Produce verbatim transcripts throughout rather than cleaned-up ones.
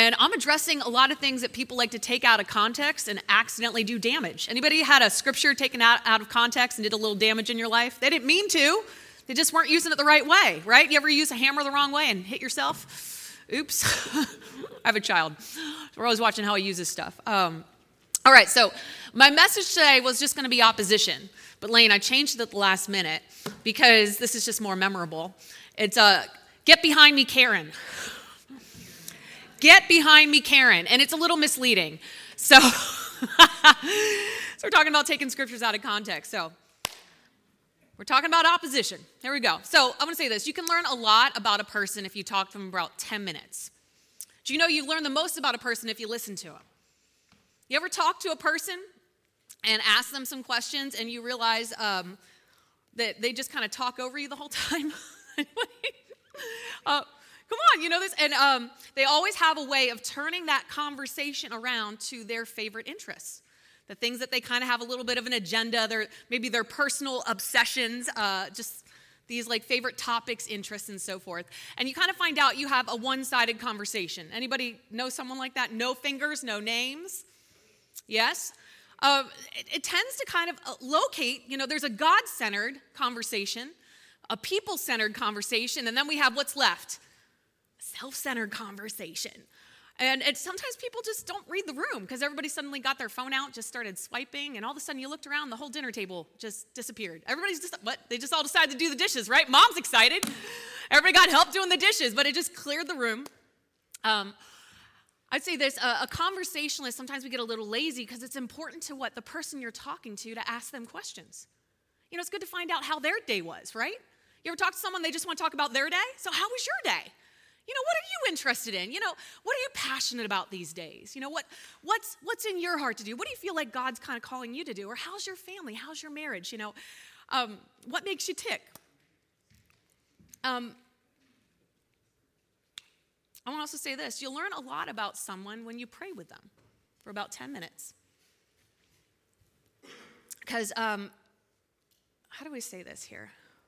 And I'm addressing a lot of things that people like to take out of context and accidentally do damage. Anybody had a scripture taken out, out of context and did a little damage in your life? They didn't mean to. They just weren't using it the right way, right? You ever use a hammer the wrong way and hit yourself? Oops. I have a child. So we're always watching how he uses stuff. Um, all right, so my message today was just going to be opposition. But Lane, I changed it at the last minute because this is just more memorable. It's uh, Get Behind Me, Karen. Get behind me, Karen. And it's a little misleading. So, so we're talking about taking scriptures out of context. So we're talking about opposition. There we go. So I'm going to say this. You can learn a lot about a person if you talk to them about ten minutes. Do you know you learn the most about a person if you listen to them? You ever talk to a person and ask them some questions and you realize um, that they just kind of talk over you the whole time? uh, Come on, you know this. And um, they always have a way of turning that conversation around to their favorite interests. The things that they kind of have a little bit of an agenda, their, maybe their personal obsessions, uh, just these like favorite topics, interests, and so forth. And you kind of find out you have a one-sided conversation. Anybody know someone like that? No fingers, no names? Yes? Uh, it, it tends to kind of locate, you know, there's a God-centered conversation, a people-centered conversation, and then we have what's left? Self-centered conversation. And, and sometimes people just don't read the room because everybody suddenly got their phone out, just started swiping, and all of a sudden you looked around, the whole dinner table just disappeared. Everybody's just, what? They just all decided to do the dishes, right? Mom's excited. Everybody got help doing the dishes, but it just cleared the room. Um, I'd say this, a, a conversationalist, sometimes we get a little lazy because it's important to what the person you're talking to to ask them questions. You know, it's good to find out how their day was, right? You ever talk to someone, they just want to talk about their day? So how was your day? You know, what are you interested in? You know, what are you passionate about these days? You know, what what's what's in your heart to do? What do you feel like God's kind of calling you to do? Or how's your family? How's your marriage? You know, um, what makes you tick? Um, I want to also say this. You'll learn a lot about someone when you pray with them for about ten minutes. Because, um, how do we say this here?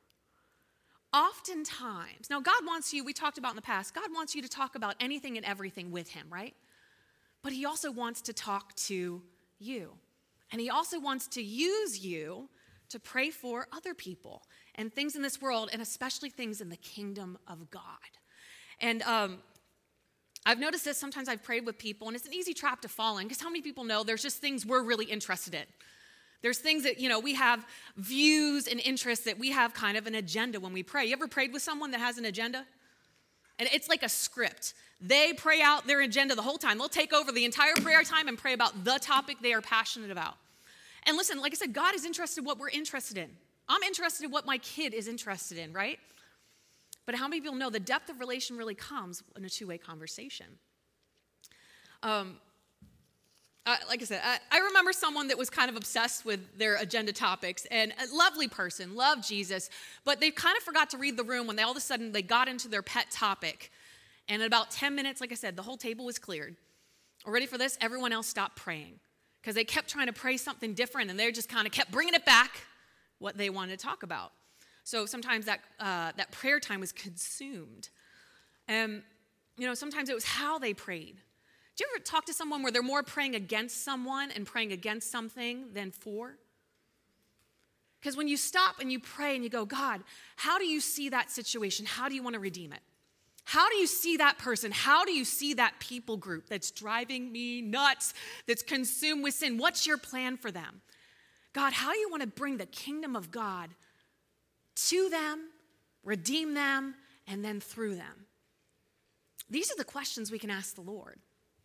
Oftentimes, now God wants you, we talked about in the past, God wants you to talk about anything and everything with him, right? But he also wants to talk to you. And he also wants to use you to pray for other people and things in this world, and especially things in the kingdom of God. And um, I've noticed this, sometimes I've prayed with people, and it's an easy trap to fall in, because how many people know there's just things we're really interested in? There's things that, you know, we have views and interests that we have kind of an agenda when we pray. You ever prayed with someone that has an agenda? And it's like a script. They pray out their agenda the whole time. They'll take over the entire prayer time and pray about the topic they are passionate about. And listen, like I said, God is interested in what we're interested in. I'm interested in what my kid is interested in, right? But how many people know the depth of relation really comes in a two-way conversation? Um. Uh, like I said, I, I remember someone that was kind of obsessed with their agenda topics, and a lovely person, loved Jesus, but they kind of forgot to read the room when they all of a sudden they got into their pet topic. And in about ten minutes, like I said, the whole table was cleared. Ready for this? Everyone else stopped praying because they kept trying to pray something different, and they just kind of kept bringing it back what they wanted to talk about. So sometimes that uh, that prayer time was consumed. And, you know, sometimes it was how they prayed. Do you ever talk to someone where they're more praying against someone and praying against something than for? Because when you stop and you pray and you go, God, how do you see that situation? How do you want to redeem it? How do you see that person? How do you see that people group that's driving me nuts, that's consumed with sin? What's your plan for them? God, how do you want to bring the kingdom of God to them, redeem them, and then through them? These are the questions we can ask the Lord.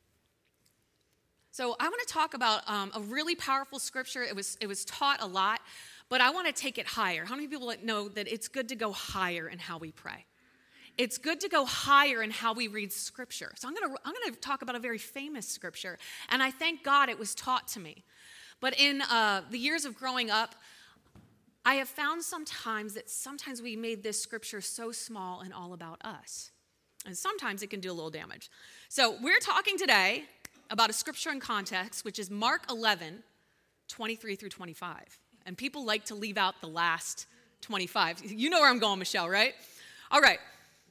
So I want to talk about um, a really powerful scripture. It was it was taught a lot, but I want to take it higher. How many people know that it's good to go higher in how we pray? It's good to go higher in how we read scripture. So I'm going to I'm going to talk about a very famous scripture, and I thank God it was taught to me. But in uh, the years of growing up, I have found sometimes that sometimes we made this scripture so small and all about us, and sometimes it can do a little damage. So we're talking today about a scripture in context, which is Mark eleven, twenty-three through twenty-five. And people like to leave out the last twenty-five. You know where I'm going, Michelle, right? All right.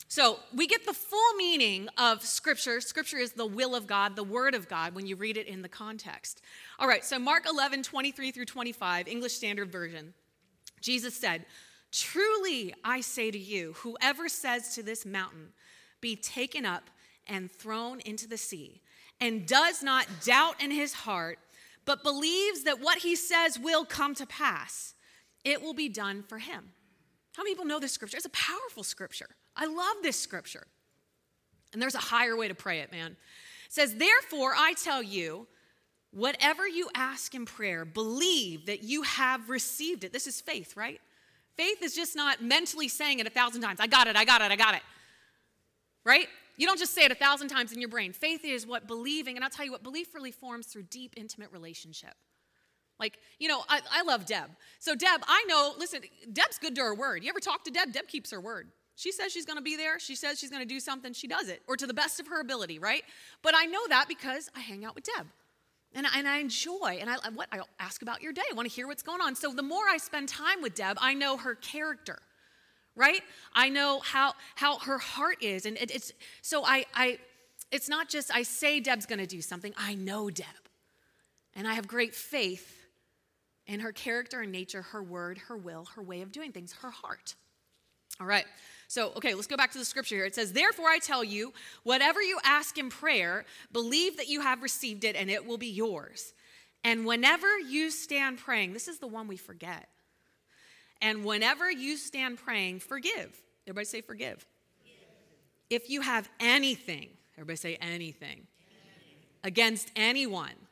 So we get the full meaning of Scripture. Scripture is the will of God, the Word of God, when you read it in the context. All right, so Mark eleven, twenty-three through twenty-five, English Standard Version. Jesus said, "Truly I say to you, whoever says to this mountain, 'Be taken up and thrown into the sea,' and does not doubt in his heart, but believes that what he says will come to pass, it will be done for him." How many people know this scripture? It's a powerful scripture. I love this scripture. And there's a higher way to pray it, man. It says, "Therefore I tell you, whatever you ask in prayer, believe that you have received it." This is faith, right? Faith is just not mentally saying it a thousand times. I got it, I got it, I got it. Right? You don't just say it a thousand times in your brain. Faith is what believing, and I'll tell you what, belief really forms through deep, intimate relationship. Like, you know, I, I love Deb. So Deb, I know, listen, Deb's good to her word. You ever talk to Deb? Deb keeps her word. She says she's going to be there. She says she's going to do something. She does it, or to the best of her ability, right? But I know that because I hang out with Deb. And I, and I enjoy, and I what I ask about your day. I want to hear what's going on. So the more I spend time with Deb, I know her character, right? I know how how her heart is, and it, it's so I I it's not just I say Deb's going to do something. I know Deb, and I have great faith in her character and nature, her word, her will, her way of doing things, her heart. All right. So, okay, let's go back to the scripture here. It says, "Therefore I tell you, whatever you ask in prayer, believe that you have received it and it will be yours. And whenever you stand praying," this is the one we forget. "And whenever you stand praying, forgive." Everybody say forgive. Forgive. "If you have anything," everybody say anything, anything. "against anyone." anyone.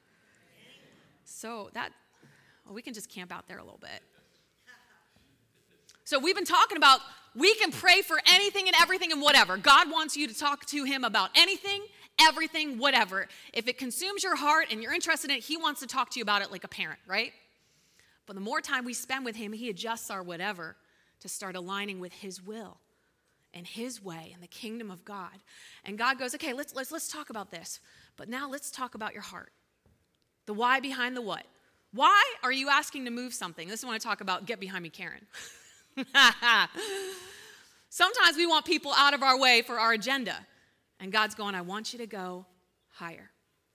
So that, well, we can just camp out there a little bit. So we've been talking about we can pray for anything and everything and whatever. God wants you to talk to him about anything, everything, whatever. If it consumes your heart and you're interested in it, he wants to talk to you about it like a parent, right? But the more time we spend with him, he adjusts our whatever to start aligning with his will and his way and the kingdom of God. And God goes, "Okay, let's let's let's talk about this. But now let's talk about your heart. The why behind the what. Why are you asking to move something?" This is when I talk about get behind me, Karen. Sometimes we want people out of our way for our agenda. And God's going, "I want you to go higher."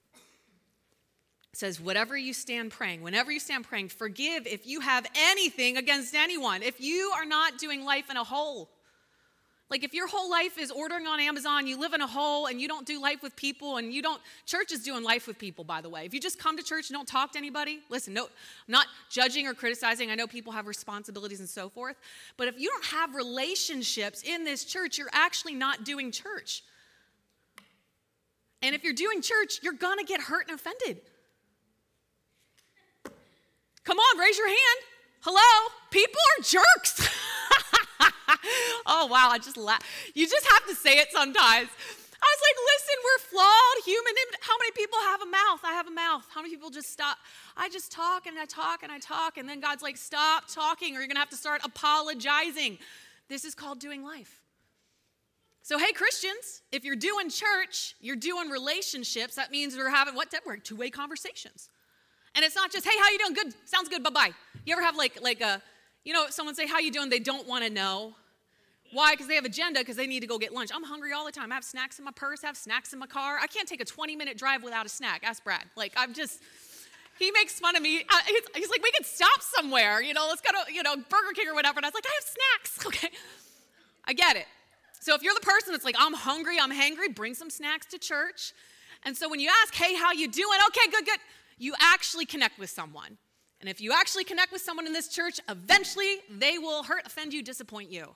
It says, whatever you stand praying, whenever you stand praying, forgive if you have anything against anyone. If you are not doing life in a hole. Like if your whole life is ordering on Amazon, you live in a hole and you don't do life with people and you don't, church is doing life with people, by the way. If you just come to church and don't talk to anybody, listen, no, I'm not judging or criticizing. I know people have responsibilities and so forth. But if you don't have relationships in this church, you're actually not doing church. And if you're doing church, you're going to get hurt and offended. Come on, raise your hand. Hello? People are jerks. Oh, wow, I just laugh. You just have to say it sometimes. I was like, listen, we're flawed human. How many people have a mouth? I have a mouth. How many people just stop? I just talk and I talk and I talk. And then God's like, stop talking or you're going to have to start apologizing. This is called doing life. So, hey, Christians, if you're doing church, you're doing relationships. That means we're having what? We're two-way conversations. And it's not just, hey, how you doing? Good. Sounds good. Bye-bye. You ever have like, like a, you know, someone say, how you doing? They don't want to know. Why? Because they have agenda, because they need to go get lunch. I'm hungry all the time. I have snacks in my purse, I have snacks in my car. I can't take a twenty-minute drive without a snack. Ask Brad. Like, I'm just, he makes fun of me. I, he's, he's like, we could stop somewhere. You know, let's go to, you know, Burger King or whatever. And I was like, I have snacks. Okay. I get it. So if you're the person that's like, I'm hungry, I'm hangry, bring some snacks to church. And so when you ask, hey, how you doing? Okay, good, good. You actually connect with someone. And if you actually connect with someone in this church, eventually they will hurt, offend you, disappoint you.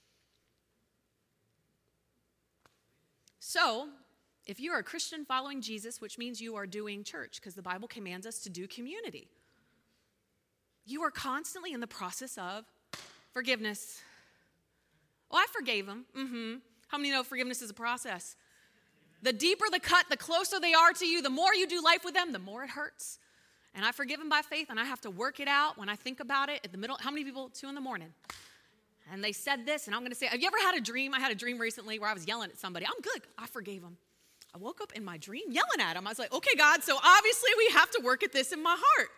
So, if you are a Christian following Jesus, which means you are doing church, because the Bible commands us to do community, you are constantly in the process of forgiveness. Oh, I forgave them. Mm-hmm. How many know forgiveness is a process? The deeper the cut, the closer they are to you, the more you do life with them, the more it hurts. And I forgive them by faith, and I have to work it out when I think about it at the middle. How many people? Two in the morning. And they said this, and I'm going to say, have you ever had a dream? I had a dream recently where I was yelling at somebody. I'm good. I forgave them. I woke up in my dream yelling at him. I was like, okay, God, so obviously we have to work at this in my heart.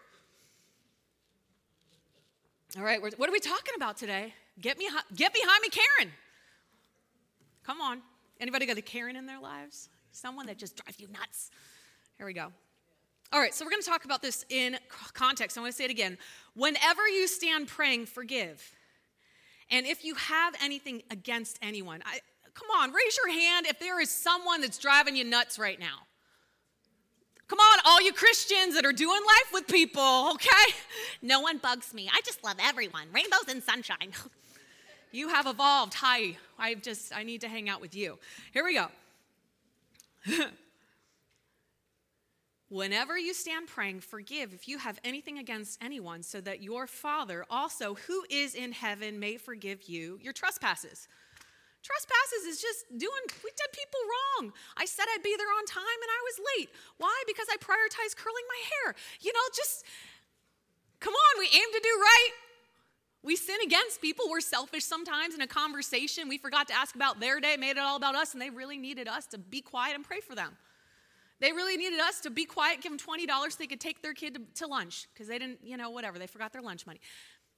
All right, what are we talking about today? Get me, get behind me, Karen. Come on. Anybody got a Karen in their lives? Someone that just drives you nuts? Here we go. All right, so we're going to talk about this in context. I want to say it again. Whenever you stand praying, forgive. And if you have anything against anyone, I, come on, raise your hand if there is someone that's driving you nuts right now. Come on, all you Christians that are doing life with people, okay? No one bugs me. I just love everyone. Rainbows and sunshine. You have evolved. Hi, I just, I need to hang out with you. Here we go. Whenever you stand praying, forgive if you have anything against anyone, so that your Father also, who is in heaven, may forgive you your trespasses. Trespasses is just doing, we did people wrong. I said I'd be there on time and I was late. Why? Because I prioritized curling my hair. You know, just, come on, we aim to do right. We sin against people. We're selfish sometimes in a conversation. We forgot to ask about their day, made it all about us, and they really needed us to be quiet and pray for them. They really needed us to be quiet, give them twenty dollars so they could take their kid to, to lunch because they didn't, you know, whatever. They forgot their lunch money.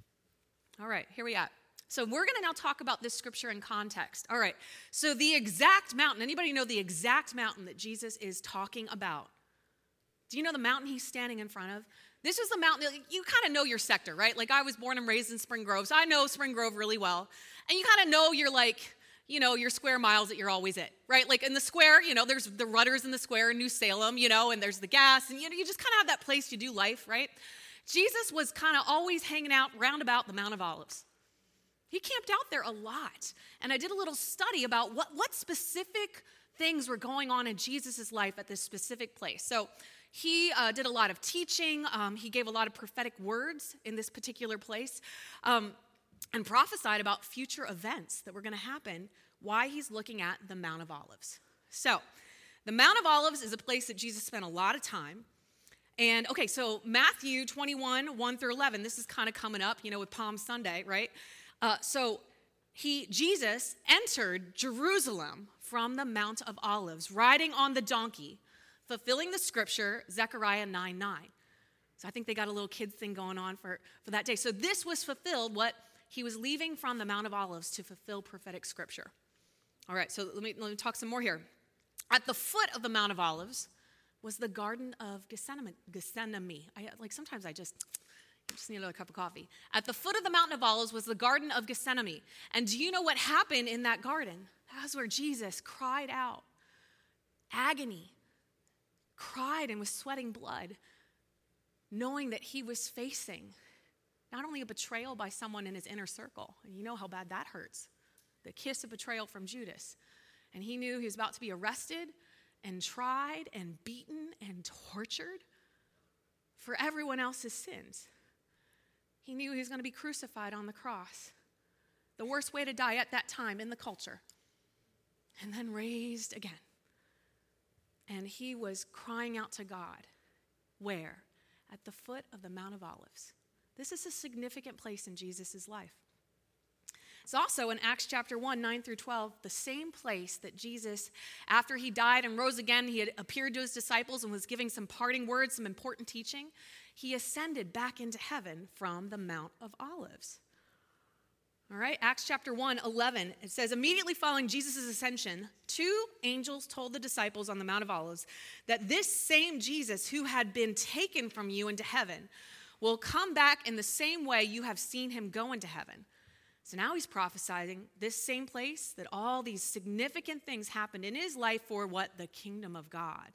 All right, here we at. So we're going to now talk about this scripture in context. All right, so the exact mountain, anybody know the exact mountain that Jesus is talking about? Do you know the mountain he's standing in front of? This is the mountain, you kind of know your sector, right? Like I was born and raised in Spring Grove, so I know Spring Grove really well. And you kind of know you're like, you know, your square miles that you're always at, right? Like in the square, you know, there's the Rudders in the square in New Salem, you know, and there's the gas, and you know, you just kind of have that place you do life, right? Jesus was kind of always hanging out round about the Mount of Olives. He camped out there a lot. And I did a little study about what, what specific things were going on in Jesus' life at this specific place. So he uh, did a lot of teaching. Um, he gave a lot of prophetic words in this particular place. Um, and prophesied about future events that were going to happen, why he's looking at the Mount of Olives. So the Mount of Olives is a place that Jesus spent a lot of time. And, okay, so Matthew twenty-one, one through eleven, this is kind of coming up, you know, with Palm Sunday, right? Uh, so he, Jesus entered Jerusalem from the Mount of Olives, riding on the donkey, fulfilling the scripture, Zechariah nine nine. So I think they got a little kids thing going on for, for that day. So this was fulfilled, what he was leaving from the Mount of Olives to fulfill prophetic scripture. All right, so let me, let me talk some more here. At the foot of the Mount of Olives was the Garden of Gethsemane. Gethsemane. I, like sometimes I just, I just need another cup of coffee. At the foot of the Mountain of Olives was the Garden of Gethsemane. And do you know what happened in that garden? That's where Jesus cried out. Agony. Cried and was sweating blood, knowing that he was facing not only a betrayal by someone in his inner circle, and you know how bad that hurts, the kiss of betrayal from Judas. And he knew he was about to be arrested and tried and beaten and tortured for everyone else's sins. He knew he was going to be crucified on the cross, the worst way to die at that time in the culture, and then raised again. And he was crying out to God. Where? At the foot of the Mount of Olives. This is a significant place in Jesus' life. It's also in Acts chapter one, nine through twelve, the same place that Jesus, after he died and rose again, he had appeared to his disciples and was giving some parting words, some important teaching. He ascended back into heaven from the Mount of Olives. All right, Acts chapter one, eleven, it says, immediately following Jesus' ascension, two angels told the disciples on the Mount of Olives that this same Jesus who had been taken from you into heaven will come back in the same way you have seen him go into heaven. So now he's prophesying this same place that all these significant things happened in his life for what? The kingdom of God.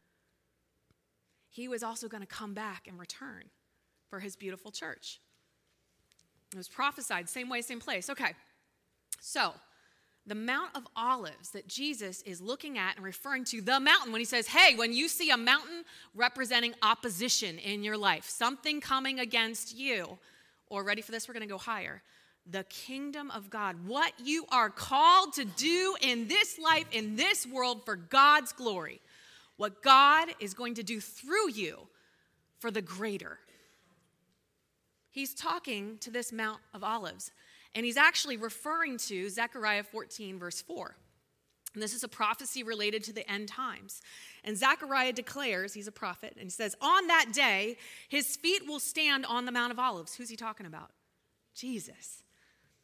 He was also going to come back and return for his beautiful church. It was prophesied, same way, same place. Okay, so the Mount of Olives that Jesus is looking at and referring to, the mountain, when he says, hey, when you see a mountain representing opposition in your life, something coming against you, or ready for this, we're going to go higher, the kingdom of God, what you are called to do in this life, in this world for God's glory, what God is going to do through you for the greater. He's talking to this Mount of Olives, and he's actually referring to Zechariah fourteen, verse four. And this is a prophecy related to the end times. And Zechariah declares, he's a prophet, and he says, on that day, his feet will stand on the Mount of Olives. Who's he talking about? Jesus.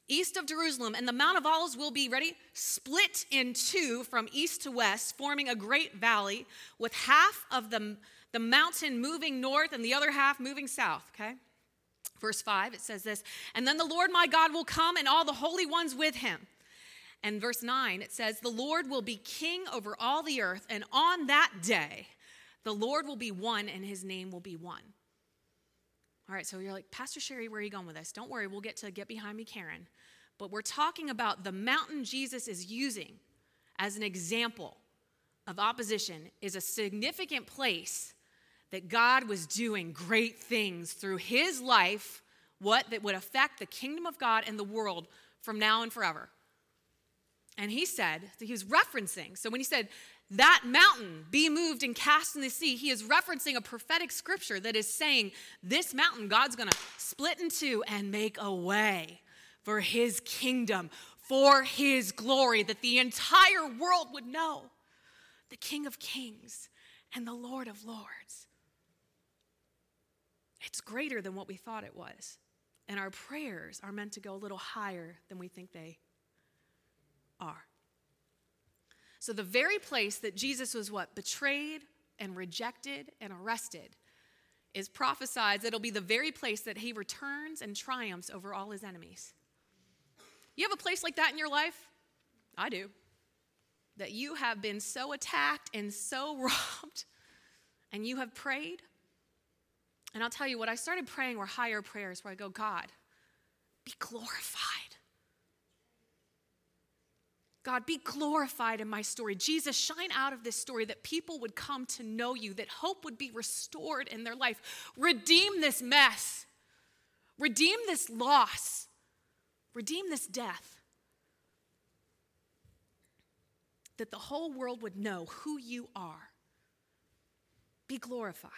east of Jerusalem, and the Mount of Olives will be, ready, split in two from east to west, forming a great valley with half of the, the mountain moving north and the other half moving south, okay? Verse five, it says this, and then the Lord my God will come and all the holy ones with him. And verse nine, it says, the Lord will be king over all the earth, and on that day, the Lord will be one and his name will be one. All right, so you're like, Pastor Sherry, where are you going with this? Don't worry, we'll get to Get Behind Me, Karen. But we're talking about the mountain Jesus is using as an example of opposition is a significant place that God was doing great things through his life, what that would affect the kingdom of God and the world from now and forever. And he said, so he was referencing, so when he said, that mountain be moved and cast in the sea, he is referencing a prophetic scripture that is saying, this mountain God's going to split in two and make a way for his kingdom, for his glory, that the entire world would know the King of Kings and the Lord of Lords. It's greater than what we thought it was. And our prayers are meant to go a little higher than we think they are. So the very place that Jesus was what? Betrayed and rejected and arrested is prophesied that it'll be the very place that he returns and triumphs over all his enemies. You have a place like that in your life? I do. That you have been so attacked and so robbed and you have prayed. And I'll tell you, what I started praying were higher prayers where I go, God, be glorified. God, be glorified in my story. Jesus, shine out of this story that people would come to know you, that hope would be restored in their life. Redeem this mess. Redeem this loss. Redeem this death. That the whole world would know who you are. Be glorified.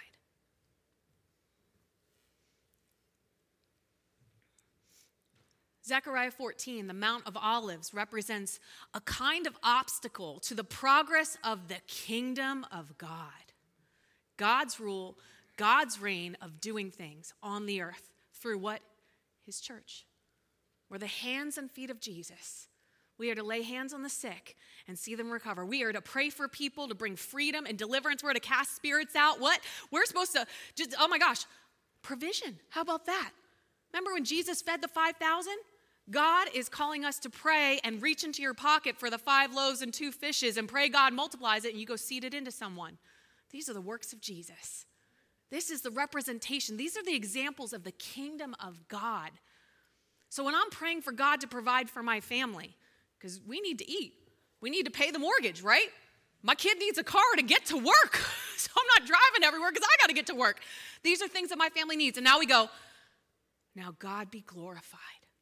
Zechariah fourteen, the Mount of Olives, represents a kind of obstacle to the progress of the kingdom of God. God's rule, God's reign of doing things on the earth through what? His church. We're the hands and feet of Jesus. We are to lay hands on the sick and see them recover. We are to pray for people, to bring freedom and deliverance. We're to cast spirits out. What? We're supposed to just, oh my gosh, provision. How about that? Remember when Jesus fed the five thousand? God is calling us to pray and reach into your pocket for the five loaves and two fishes and pray God multiplies it and you go seed it into someone. These are the works of Jesus. This is the representation. These are the examples of the kingdom of God. So when I'm praying for God to provide for my family, because we need to eat, we need to pay the mortgage, right? My kid needs a car to get to work, so I'm not driving everywhere because I got to get to work. These are things that my family needs. And now we go, now God be glorified.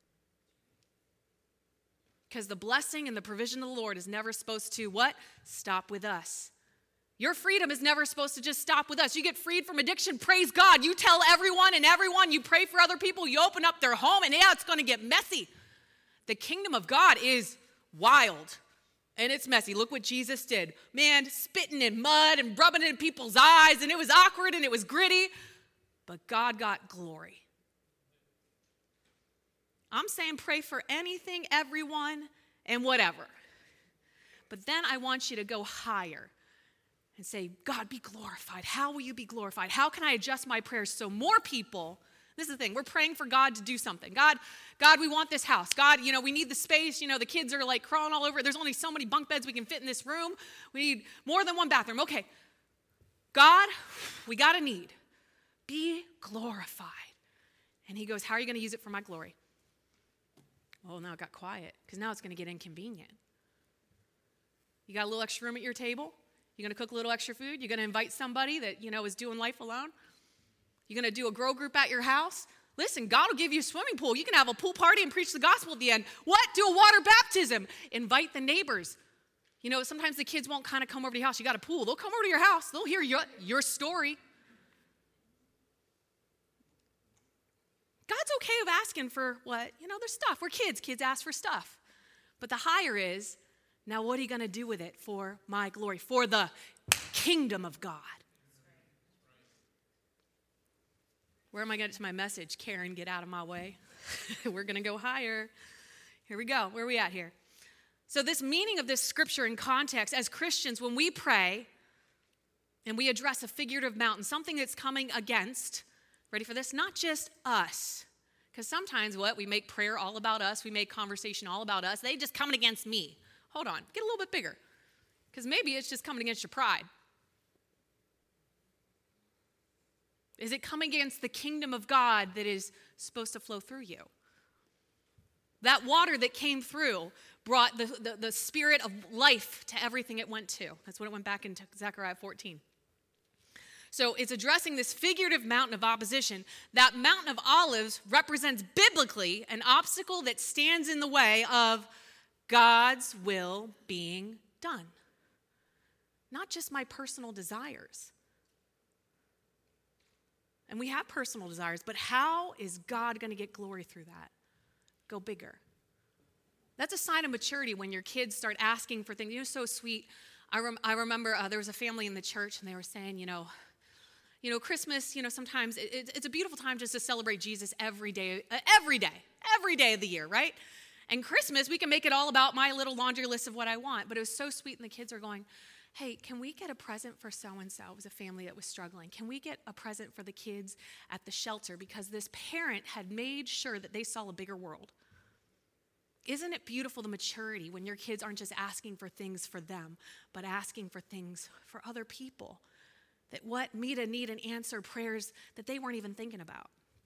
Because the blessing and the provision of the Lord is never supposed to, what? Stop with us. Your freedom is never supposed to just stop with us. You get freed from addiction, praise God. You tell everyone and everyone, you pray for other people, you open up their home, and yeah, it's going to get messy. The kingdom of God is wild, and it's messy. Look what Jesus did. Man, spitting in mud and rubbing it in people's eyes, and it was awkward and it was gritty, but God got glory. I'm saying pray for anything, everyone, and whatever. But then I want you to go higher and say, God, be glorified. How will you be glorified? How can I adjust my prayers so more people, this is the thing, we're praying for God to do something. God, God, we want this house. God, you know, we need the space. You know, the kids are like crawling all over. There's only so many bunk beds we can fit in this room. We need more than one bathroom. Okay. God, we got a need. Be glorified. And he goes, how are you going to use it for my glory? Well, now it got quiet because now it's going to get inconvenient. You got a little extra room at your table? You're going to cook a little extra food? You're going to invite somebody that, you know, is doing life alone? You're going to do a grow group at your house? Listen, God will give you a swimming pool. You can have a pool party and preach the gospel at the end. What? Do a water baptism. Invite the neighbors. You know, sometimes the kids won't kind of come over to your house. You got a pool. They'll come over to your house. They'll hear your, your story. God's okay with asking for what? You know, there's stuff. We're kids. Kids ask for stuff. But the higher is, now what are you going to do with it for my glory? For the kingdom of God. Where am I getting to my message? Karen, get out of my way. We're going to go higher. Here we go. Where are we at here? So this meaning of this scripture in context, as Christians, when we pray and we address a figurative mountain, something that's coming against, ready for this? Not just us. Because sometimes what? We make prayer all about us. We make conversation all about us. They just coming against me. Hold on. Get a little bit bigger. Because maybe it's just coming against your pride. Is it coming against the kingdom of God that is supposed to flow through you? That water that came through brought the, the, the spirit of life to everything it went to. That's what it went back into Zechariah fourteen. So it's addressing this figurative mountain of opposition. That mountain of olives represents biblically an obstacle that stands in the way of God's will being done. Not just my personal desires. And we have personal desires, but how is God going to get glory through that? Go bigger. That's a sign of maturity when your kids start asking for things. You know, so sweet. I, rem- I remember uh, there was a family in the church, and they were saying, you know, you know, Christmas, you know, sometimes it, it, it's a beautiful time just to celebrate Jesus every day, uh, every day, every day of the year, right? And Christmas, we can make it all about my little laundry list of what I want. But it was so sweet, and the kids are going, hey, can we get a present for so-and-so? It was a family that was struggling. Can we get a present for the kids at the shelter? Because this parent had made sure that they saw a bigger world. Isn't it beautiful, the maturity, when your kids aren't just asking for things for them, but asking for things for other people? That what meet a need and answer prayers that they weren't even thinking about.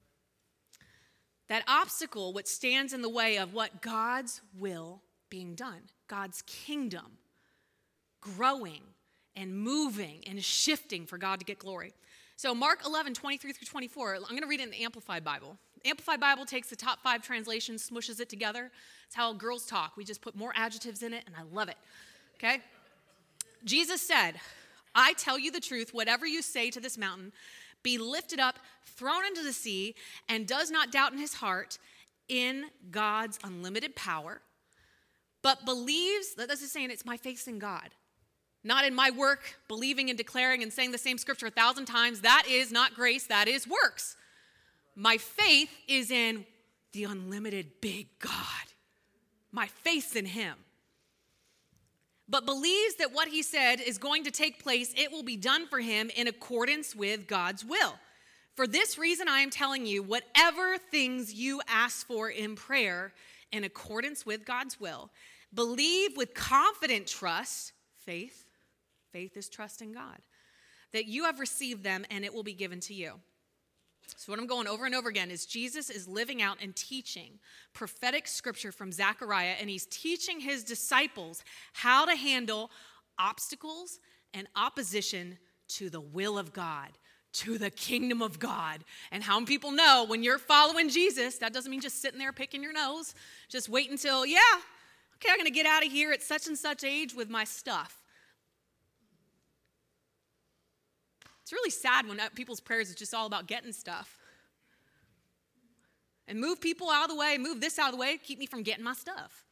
That obstacle, what stands in the way of what God's will being done, God's kingdom growing and moving and shifting for God to get glory. So Mark eleven, twenty-three through twenty-four, I'm going to read it in the Amplified Bible. Amplified Bible takes the top five translations, smushes it together. It's how girls talk. We just put more adjectives in it, and I love it. Okay? Jesus said, I tell you the truth, whatever you say to this mountain, be lifted up, thrown into the sea, and does not doubt in his heart in God's unlimited power, but believes, that's just saying it's my faith in God. Not in my work, believing and declaring and saying the same scripture a thousand times. That is not grace, that is works. My faith is in the unlimited big God. My faith in him. But believes that what he said is going to take place, it will be done for him in accordance with God's will. For this reason, I am telling you, whatever things you ask for in prayer, in accordance with God's will, believe with confident trust, faith, faith is trust in God, that you have received them and it will be given to you. So what I'm going over and over again is Jesus is living out and teaching prophetic scripture from Zechariah, and he's teaching his disciples how to handle obstacles and opposition to the will of God, to the kingdom of God. And how many people know when you're following Jesus, that doesn't mean just sitting there picking your nose, just wait until, yeah, okay, I'm going to get out of here at such and such age with my stuff. It's really sad when people's prayers is just all about getting stuff. And move people out of the way, move this out of the way, keep me from getting my stuff.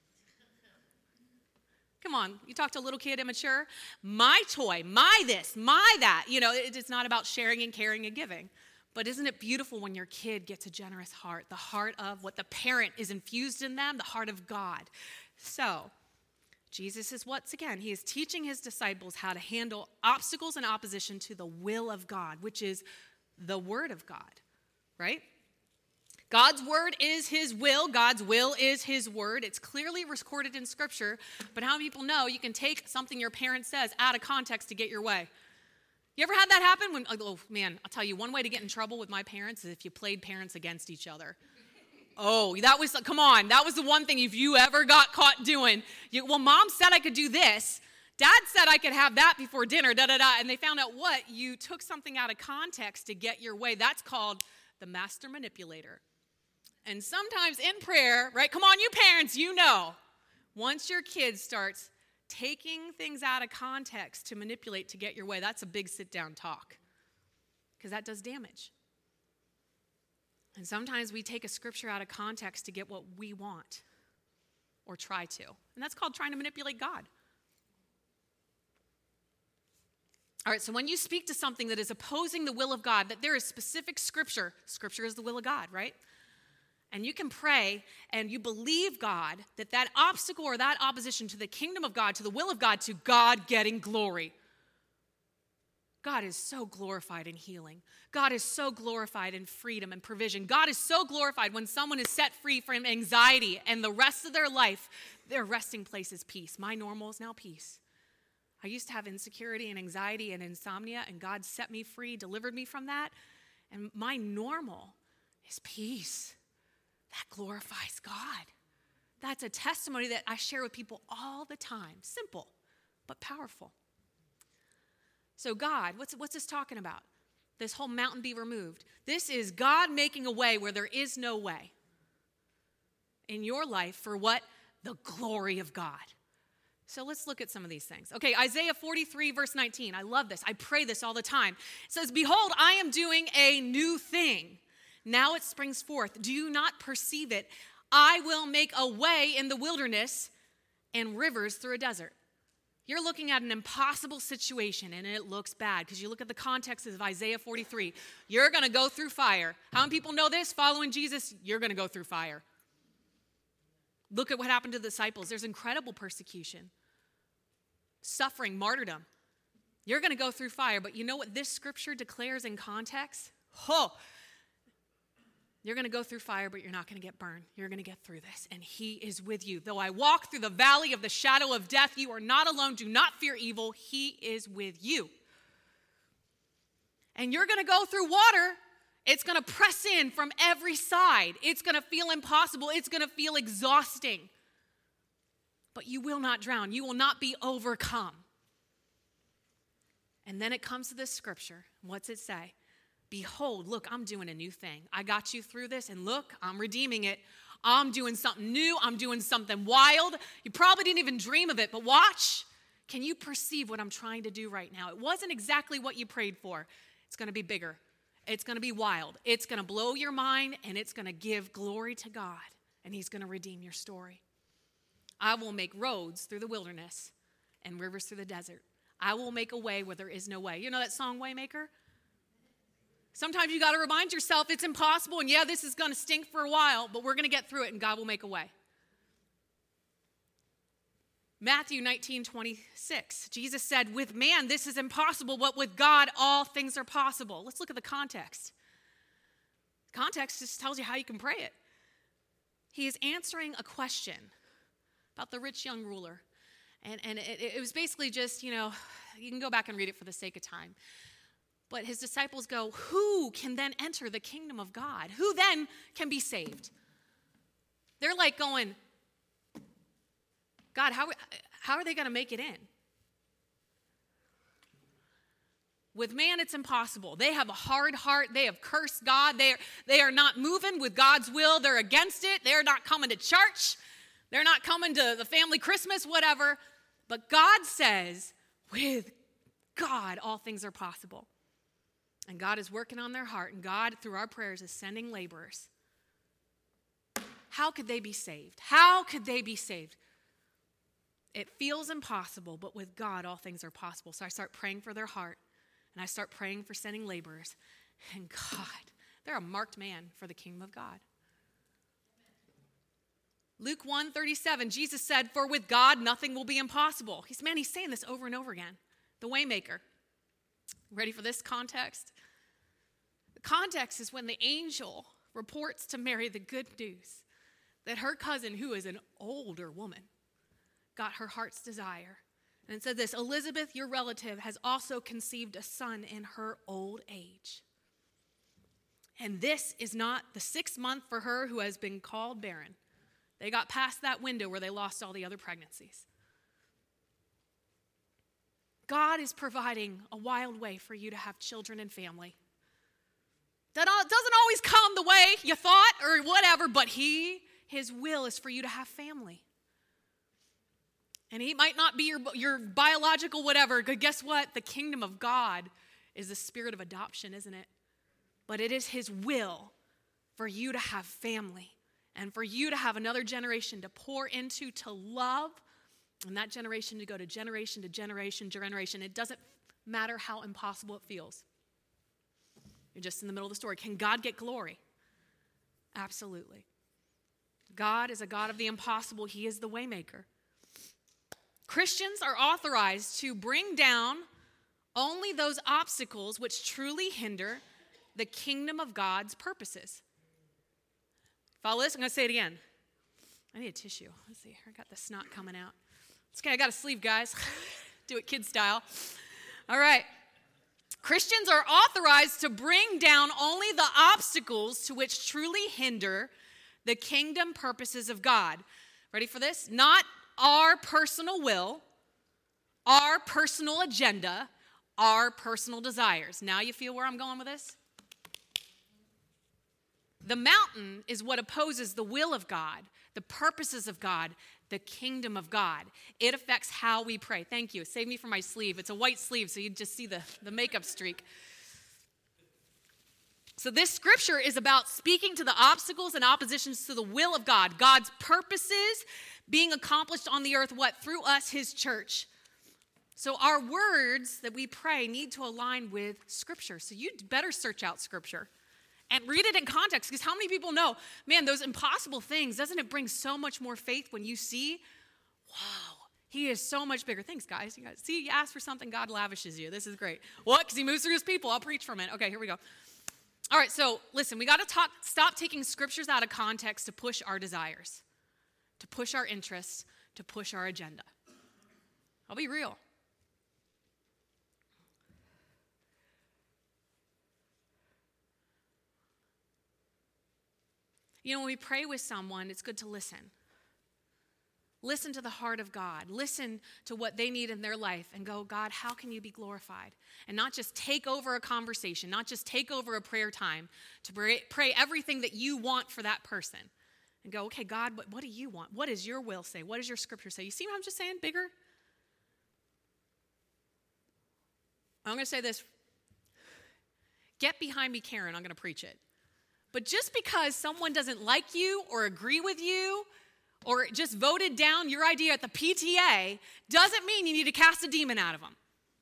Come on, you talk to a little kid immature, my toy, my this, my that. You know, it's not about sharing and caring and giving. But isn't it beautiful when your kid gets a generous heart, the heart of what the parent is infused in them, the heart of God. So, Jesus is, once again, he is teaching his disciples how to handle obstacles and opposition to the will of God, which is the word of God, right? God's word is his will. God's will is his word. It's clearly recorded in scripture, but how many people know you can take something your parent says out of context to get your way? You ever had that happen? When, oh man, I'll tell you, one way to get in trouble with my parents is if you played parents against each other. Oh, that was, come on, that was the one thing if you ever got caught doing. You, well, mom said I could do this. Dad said I could have that before dinner, da-da-da. And they found out what? You took something out of context to get your way. That's called the master manipulator. And sometimes in prayer, right, come on, you parents, you know, once your kid starts taking things out of context to manipulate to get your way, that's a big sit-down talk because that does damage. And sometimes we take a scripture out of context to get what we want or try to. And that's called trying to manipulate God. All right, so when you speak to something that is opposing the will of God, that there is specific scripture, scripture is the will of God, right? And you can pray and you believe God that that obstacle or that opposition to the kingdom of God, to the will of God, to God getting glory. God is so glorified in healing. God is so glorified in freedom and provision. God is so glorified when someone is set free from anxiety and the rest of their life, their resting place is peace. My normal is now peace. I used to have insecurity and anxiety and insomnia, and God set me free, delivered me from that. And my normal is peace. That glorifies God. That's a testimony that I share with people all the time. Simple, but powerful. So God, what's, what's this talking about? This whole mountain be removed. This is God making a way where there is no way in your life for what? The glory of God. So let's look at some of these things. Okay, Isaiah forty-three, verse nineteen. I love this. I pray this all the time. It says, behold, I am doing a new thing. Now it springs forth. Do you not perceive it? I will make a way in the wilderness and rivers through a desert. You're looking at an impossible situation, and it looks bad because you look at the context of Isaiah forty-three. You're going to go through fire. How many people know this? Following Jesus, you're going to go through fire. Look at what happened to the disciples. There's incredible persecution, suffering, martyrdom. You're going to go through fire, but you know what this scripture declares in context? Oh, you're going to go through fire, but you're not going to get burned. You're going to get through this, and he is with you. Though I walk through the valley of the shadow of death, you are not alone. Do not fear evil. He is with you. And you're going to go through water. It's going to press in from every side. It's going to feel impossible. It's going to feel exhausting. But you will not drown. You will not be overcome. And then it comes to this scripture. What's it say? Behold, look, I'm doing a new thing. I got you through this, and look, I'm redeeming it. I'm doing something new. I'm doing something wild. You probably didn't even dream of it, but watch. Can you perceive what I'm trying to do right now? It wasn't exactly what you prayed for. It's going to be bigger. It's going to be wild. It's going to blow your mind, and it's going to give glory to God, and he's going to redeem your story. I will make roads through the wilderness and rivers through the desert. I will make a way where there is no way. You know that song, Waymaker? Sometimes you got to remind yourself it's impossible, and yeah, this is going to stink for a while, but we're going to get through it, and God will make a way. Matthew nineteen twenty-six, Jesus said, with man this is impossible, but with God all things are possible. Let's look at the context. Context just tells you how you can pray it. He is answering a question about the rich young ruler. And, and it, it was basically just, you know, you can go back and read it for the sake of time. But his disciples go, who can then enter the kingdom of God? Who then can be saved? They're like going, God, how, how are they going to make it in? With man, it's impossible. They have a hard heart. They have cursed God. They are, they are not moving with God's will. They're against it. They're not coming to church. They're not coming to the family Christmas, whatever. But God says, with God, all things are possible. And God is working on their heart, and God, through our prayers, is sending laborers. How could they be saved? How could they be saved? It feels impossible, but with God, all things are possible. So I start praying for their heart, and I start praying for sending laborers. And God, they're a marked man for the kingdom of God. Luke one thirty-seven, Jesus said, for with God, nothing will be impossible. He's, man, he's saying this over and over again. The Waymaker. Ready for this context? The context is when the angel reports to Mary the good news that her cousin, who is an older woman, got her heart's desire. And it said this, Elizabeth, your relative, has also conceived a son in her old age. And this is not the sixth month for her who has been called barren. They got past that window where they lost all the other pregnancies. God is providing a wild way for you to have children and family. That doesn't always come the way you thought or whatever, but he, his will is for you to have family. And he might not be your, your biological whatever, but guess what? The kingdom of God is the spirit of adoption, isn't it? But it is his will for you to have family and for you to have another generation to pour into, to love, and that generation to go to generation to generation to generation. It doesn't matter how impossible it feels. You're just in the middle of the story. Can God get glory? Absolutely. God is a God of the impossible. He is the waymaker. Christians are authorized to bring down only those obstacles which truly hinder the kingdom of God's purposes. Follow this? I'm going to say it again. I need a tissue. Let's see. I got the snot coming out. It's okay. I got a sleeve, guys. Do it kid style. All right. Christians are authorized to bring down only the obstacles to which truly hinder the kingdom purposes of God. Ready for this? Not our personal will, our personal agenda, our personal desires. Now you feel where I'm going with this? The mountain is what opposes the will of God, the purposes of God, the kingdom of God. It affects how we pray. Thank you. Save me from my sleeve. It's a white sleeve, so you just see the, the makeup streak. So this scripture is about speaking to the obstacles and oppositions to the will of God, God's purposes being accomplished on the earth, what? Through us, his church. So our words that we pray need to align with scripture. So you'd better search out scripture and read it in context, because how many people know, man, those impossible things, doesn't it bring so much more faith when you see, wow, he is so much bigger. Thanks, guys. You guys see, you ask for something, God lavishes you. This is great. What? Because he moves through his people. I'll preach for a minute. Okay, here we go. All right, so listen, we got to talk. Stop taking scriptures out of context to push our desires, to push our interests, to push our agenda. I'll be real. You know, when we pray with someone, it's good to listen. Listen to the heart of God. Listen to what they need in their life and go, God, how can you be glorified? And not just take over a conversation, not just take over a prayer time, to pray, pray everything that you want for that person. And go, okay, God, what, what do you want? What does your will say? What does your scripture say? You see what I'm just saying? Bigger? I'm going to say this. Get behind me, Karen. I'm going to preach it. But just because someone doesn't like you or agree with you or just voted down your idea at the P T A doesn't mean you need to cast a demon out of them.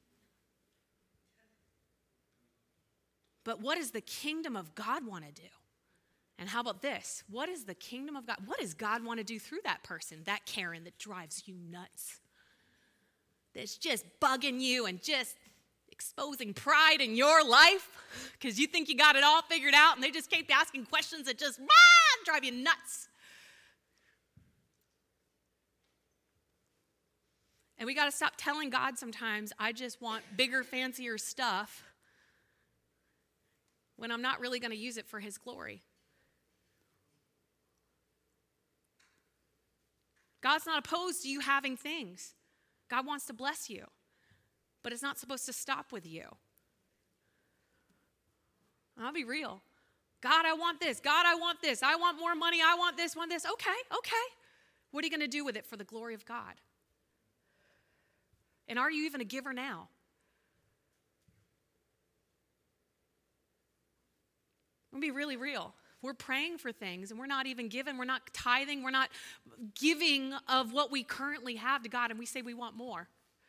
But what does the kingdom of God want to do? And how about this? What is the kingdom of God? What does God want to do through that person, that Karen that drives you nuts? That's just bugging you and just exposing pride in your life because you think you got it all figured out and they just keep asking questions that just ah, drive you nuts. And we got to stop telling God sometimes, I just want bigger, fancier stuff when I'm not really going to use it for his glory. God's not opposed to you having things. God wants to bless you. But it's not supposed to stop with you. I'll be real. God, I want this. God, I want this. I want more money. I want this, want this. Okay, okay. What are you going to do with it for the glory of God? And are you even a giver now? I'm going to be really real. We're praying for things and we're not even giving. We're not tithing. We're not giving of what we currently have to God, and we say we want more.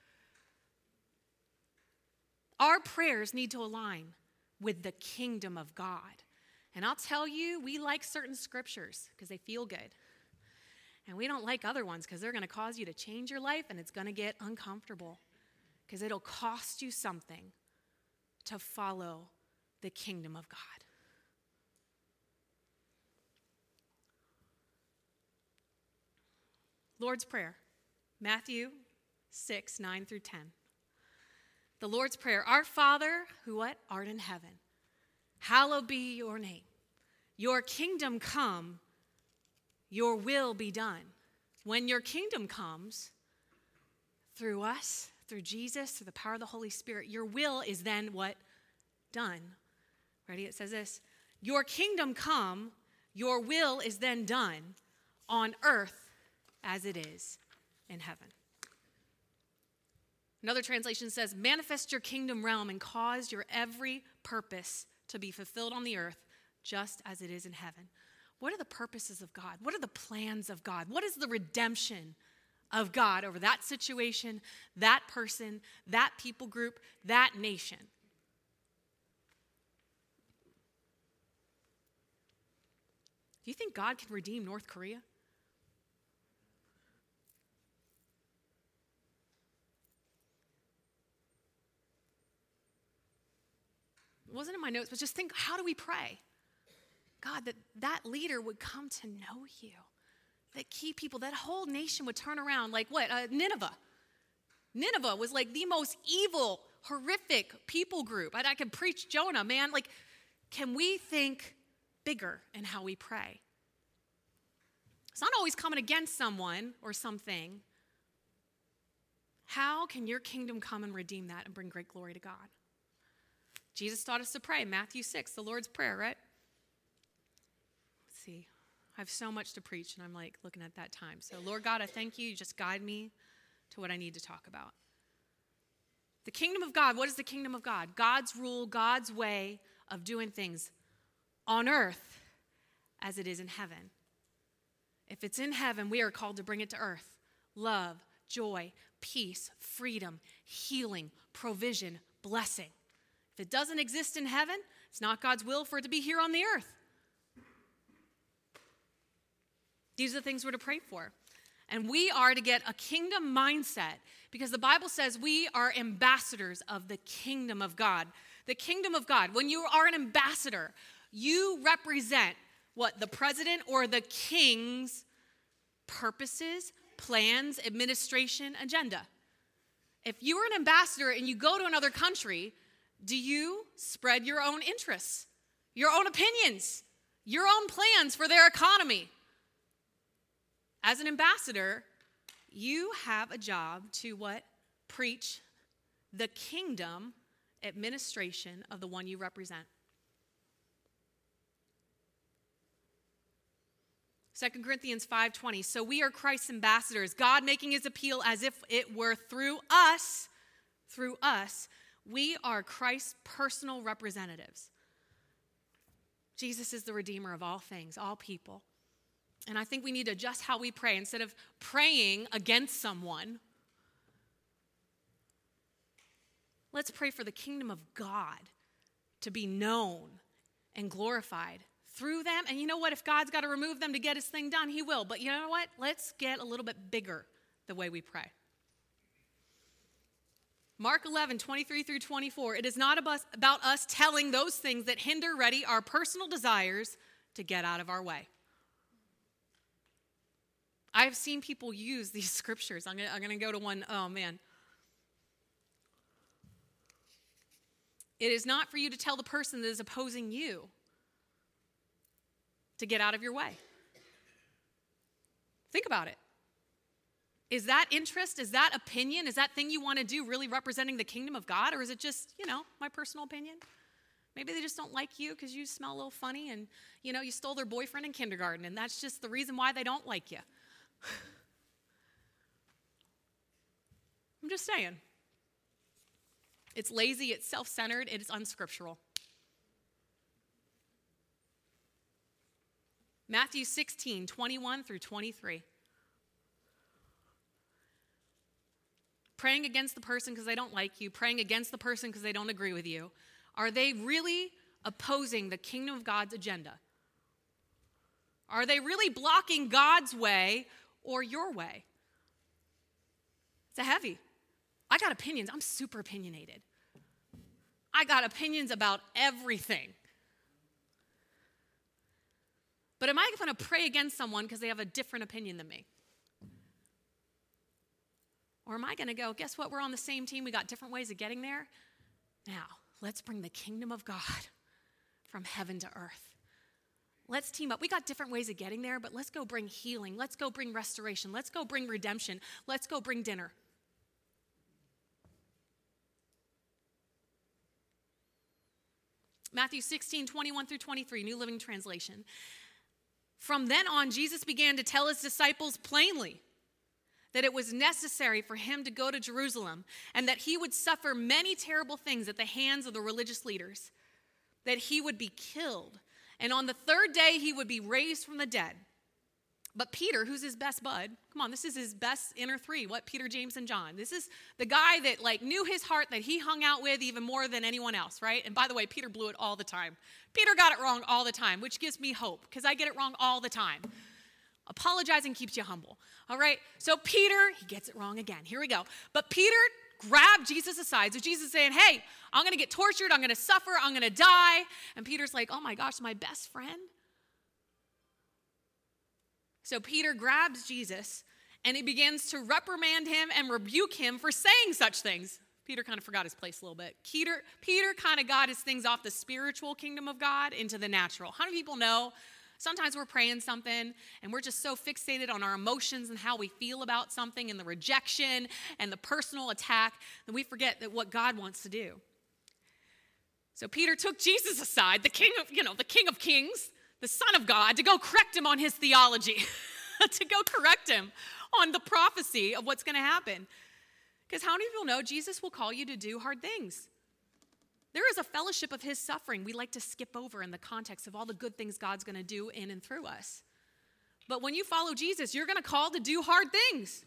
Our prayers need to align with the kingdom of God. And I'll tell you, we like certain scriptures because they feel good. And we don't like other ones because they're going to cause you to change your life and it's going to get uncomfortable because it'll cost you something to follow the kingdom of God. Lord's Prayer, Matthew six, nine through ten. The Lord's Prayer, our Father, who what? Art in heaven. Hallowed be your name. Your kingdom come, your will be done. When your kingdom comes through us, through Jesus, through the power of the Holy Spirit, your will is then what? Done. Ready? It says this. Your kingdom come, your will is then done on earth as it is in heaven. Another translation says, manifest your kingdom realm and cause your every purpose to be fulfilled on the earth just as it is in heaven. What are the purposes of God? What are the plans of God? What is the redemption of God over that situation, that person, that people group, that nation? Do you think God can redeem North Korea? it wasn't in my notes, but just think, how do we pray? God, that that leader would come to know you. That key people, that whole nation would turn around like what? Uh, Nineveh. Nineveh was like the most evil, horrific people group. I, I could preach Jonah, man. Like, can we think bigger in how we pray? It's not always coming against someone or something. How can your kingdom come and redeem that and bring great glory to God? Jesus taught us to pray. Matthew six, the Lord's Prayer, right? Let's see. I have so much to preach, and I'm like looking at that time. So, Lord God, I thank you. You just guide me to what I need to talk about. The kingdom of God, what is the kingdom of God? God's rule, God's way of doing things on earth as it is in heaven. If it's in heaven, we are called to bring it to earth. Love, joy, peace, freedom, healing, provision, blessing. If it doesn't exist in heaven, it's not God's will for it to be here on the earth. These are the things we're to pray for. And we are to get a kingdom mindset because the Bible says we are ambassadors of the kingdom of God. The kingdom of God. When you are an ambassador, you represent what? The president or the king's purposes, plans, administration, agenda. If you are an ambassador and you go to another country, do you spread your own interests, your own opinions, your own plans for their economy? As an ambassador, you have a job to what? Preach the kingdom administration of the one you represent. Second Corinthians five twenty, so we are Christ's ambassadors, God making his appeal as if it were through us, through us, we are Christ's personal representatives. Jesus is the Redeemer of all things, all people. And I think we need to adjust how we pray. Instead of praying against someone, let's pray for the kingdom of God to be known and glorified through them. And you know what? If God's got to remove them to get his thing done, he will. But you know what? Let's get a little bit bigger the way we pray. Mark eleven, twenty-three through twenty-four. It is not about us telling those things that hinder ready our personal desires to get out of our way. I've seen people use these scriptures. I'm going to go to one, oh man. It is not for you to tell the person that is opposing you to get out of your way. Think about it. Is that interest, is that opinion, is that thing you want to do really representing the kingdom of God? Or is it just, you know, my personal opinion? Maybe they just don't like you because you smell a little funny and, you know, you stole their boyfriend in kindergarten and that's just the reason why they don't like you. I'm just saying. It's lazy, it's self-centered, it is unscriptural. Matthew sixteen, twenty-one through twenty-three. Praying against the person because they don't like you, praying against the person because they don't agree with you. Are they really opposing the kingdom of God's agenda? Are they really blocking God's way or your way? It's a heavy. I got opinions. I'm super opinionated. I got opinions about everything. But am I going to pray against someone because they have a different opinion than me? Or am I going to go, guess what? We're on the same team. We got different ways of getting there. Now, let's bring the kingdom of God from heaven to earth. Let's team up. We got different ways of getting there, but let's go bring healing. Let's go bring restoration. Let's go bring redemption. Let's go bring dinner. Matthew sixteen, twenty-one through twenty-three, New Living Translation. From then on, Jesus began to tell his disciples plainly that it was necessary for him to go to Jerusalem and that he would suffer many terrible things at the hands of the religious leaders, that he would be killed, and on the third day he would be raised from the dead. But Peter, who's his best bud, come on, this is his best inner three, what, Peter, James, and John. This is the guy that like knew his heart, that he hung out with even more than anyone else, right? And by the way, Peter blew it all the time. Peter got it wrong all the time, which gives me hope because I get it wrong all the time. Apologizing keeps you humble, all right? So Peter, he gets it wrong again. Here we go. But Peter grabbed Jesus aside. So Jesus is saying, hey, I'm going to get tortured. I'm going to suffer. I'm going to die. And Peter's like, oh my gosh, my best friend? So Peter grabs Jesus and he begins to reprimand him and rebuke him for saying such things. Peter kind of forgot his place a little bit. Peter, Peter kind of got his things off the spiritual kingdom of God into the natural. How many people know sometimes we're praying something and we're just so fixated on our emotions and how we feel about something and the rejection and the personal attack that we forget that what God wants to do. So Peter took Jesus aside, the king of, you know, the King of Kings, the Son of God, to go correct him on his theology, to go correct him on the prophecy of what's going to happen. Because how many people know Jesus will call you to do hard things? There is a fellowship of his suffering we like to skip over in the context of all the good things God's going to do in and through us. But when you follow Jesus, you're going to call to do hard things.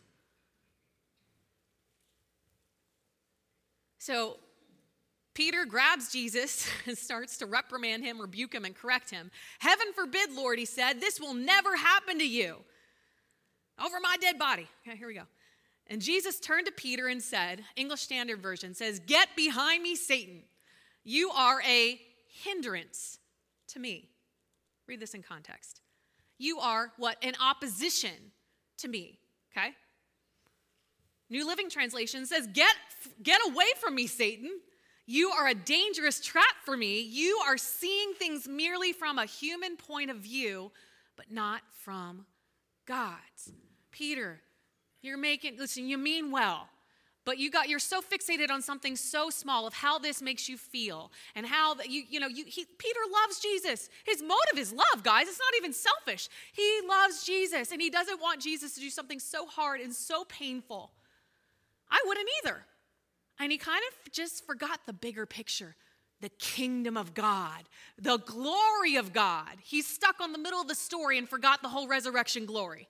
So Peter grabs Jesus and starts to reprimand him, rebuke him, and correct him. Heaven forbid, Lord, he said, this will never happen to you. Over my dead body. Okay, here we go. And Jesus turned to Peter and said, English Standard Version says, get behind me, Satan. You are a hindrance to me. Read this in context. You are what? An opposition to me. Okay? New Living Translation says, get, get away from me, Satan. You are a dangerous trap for me. You are seeing things merely from a human point of view, but not from God's. Peter, you're making, listen, you mean well, but you got, you're so fixated on something so small of how this makes you feel and how that you, you know, you, he, Peter loves Jesus. His motive is love, guys. It's not even selfish. He loves Jesus and he doesn't want Jesus to do something so hard and so painful. I wouldn't either. And he kind of just forgot the bigger picture, the kingdom of God, the glory of God. He's stuck on the middle of the story and forgot the whole resurrection glory.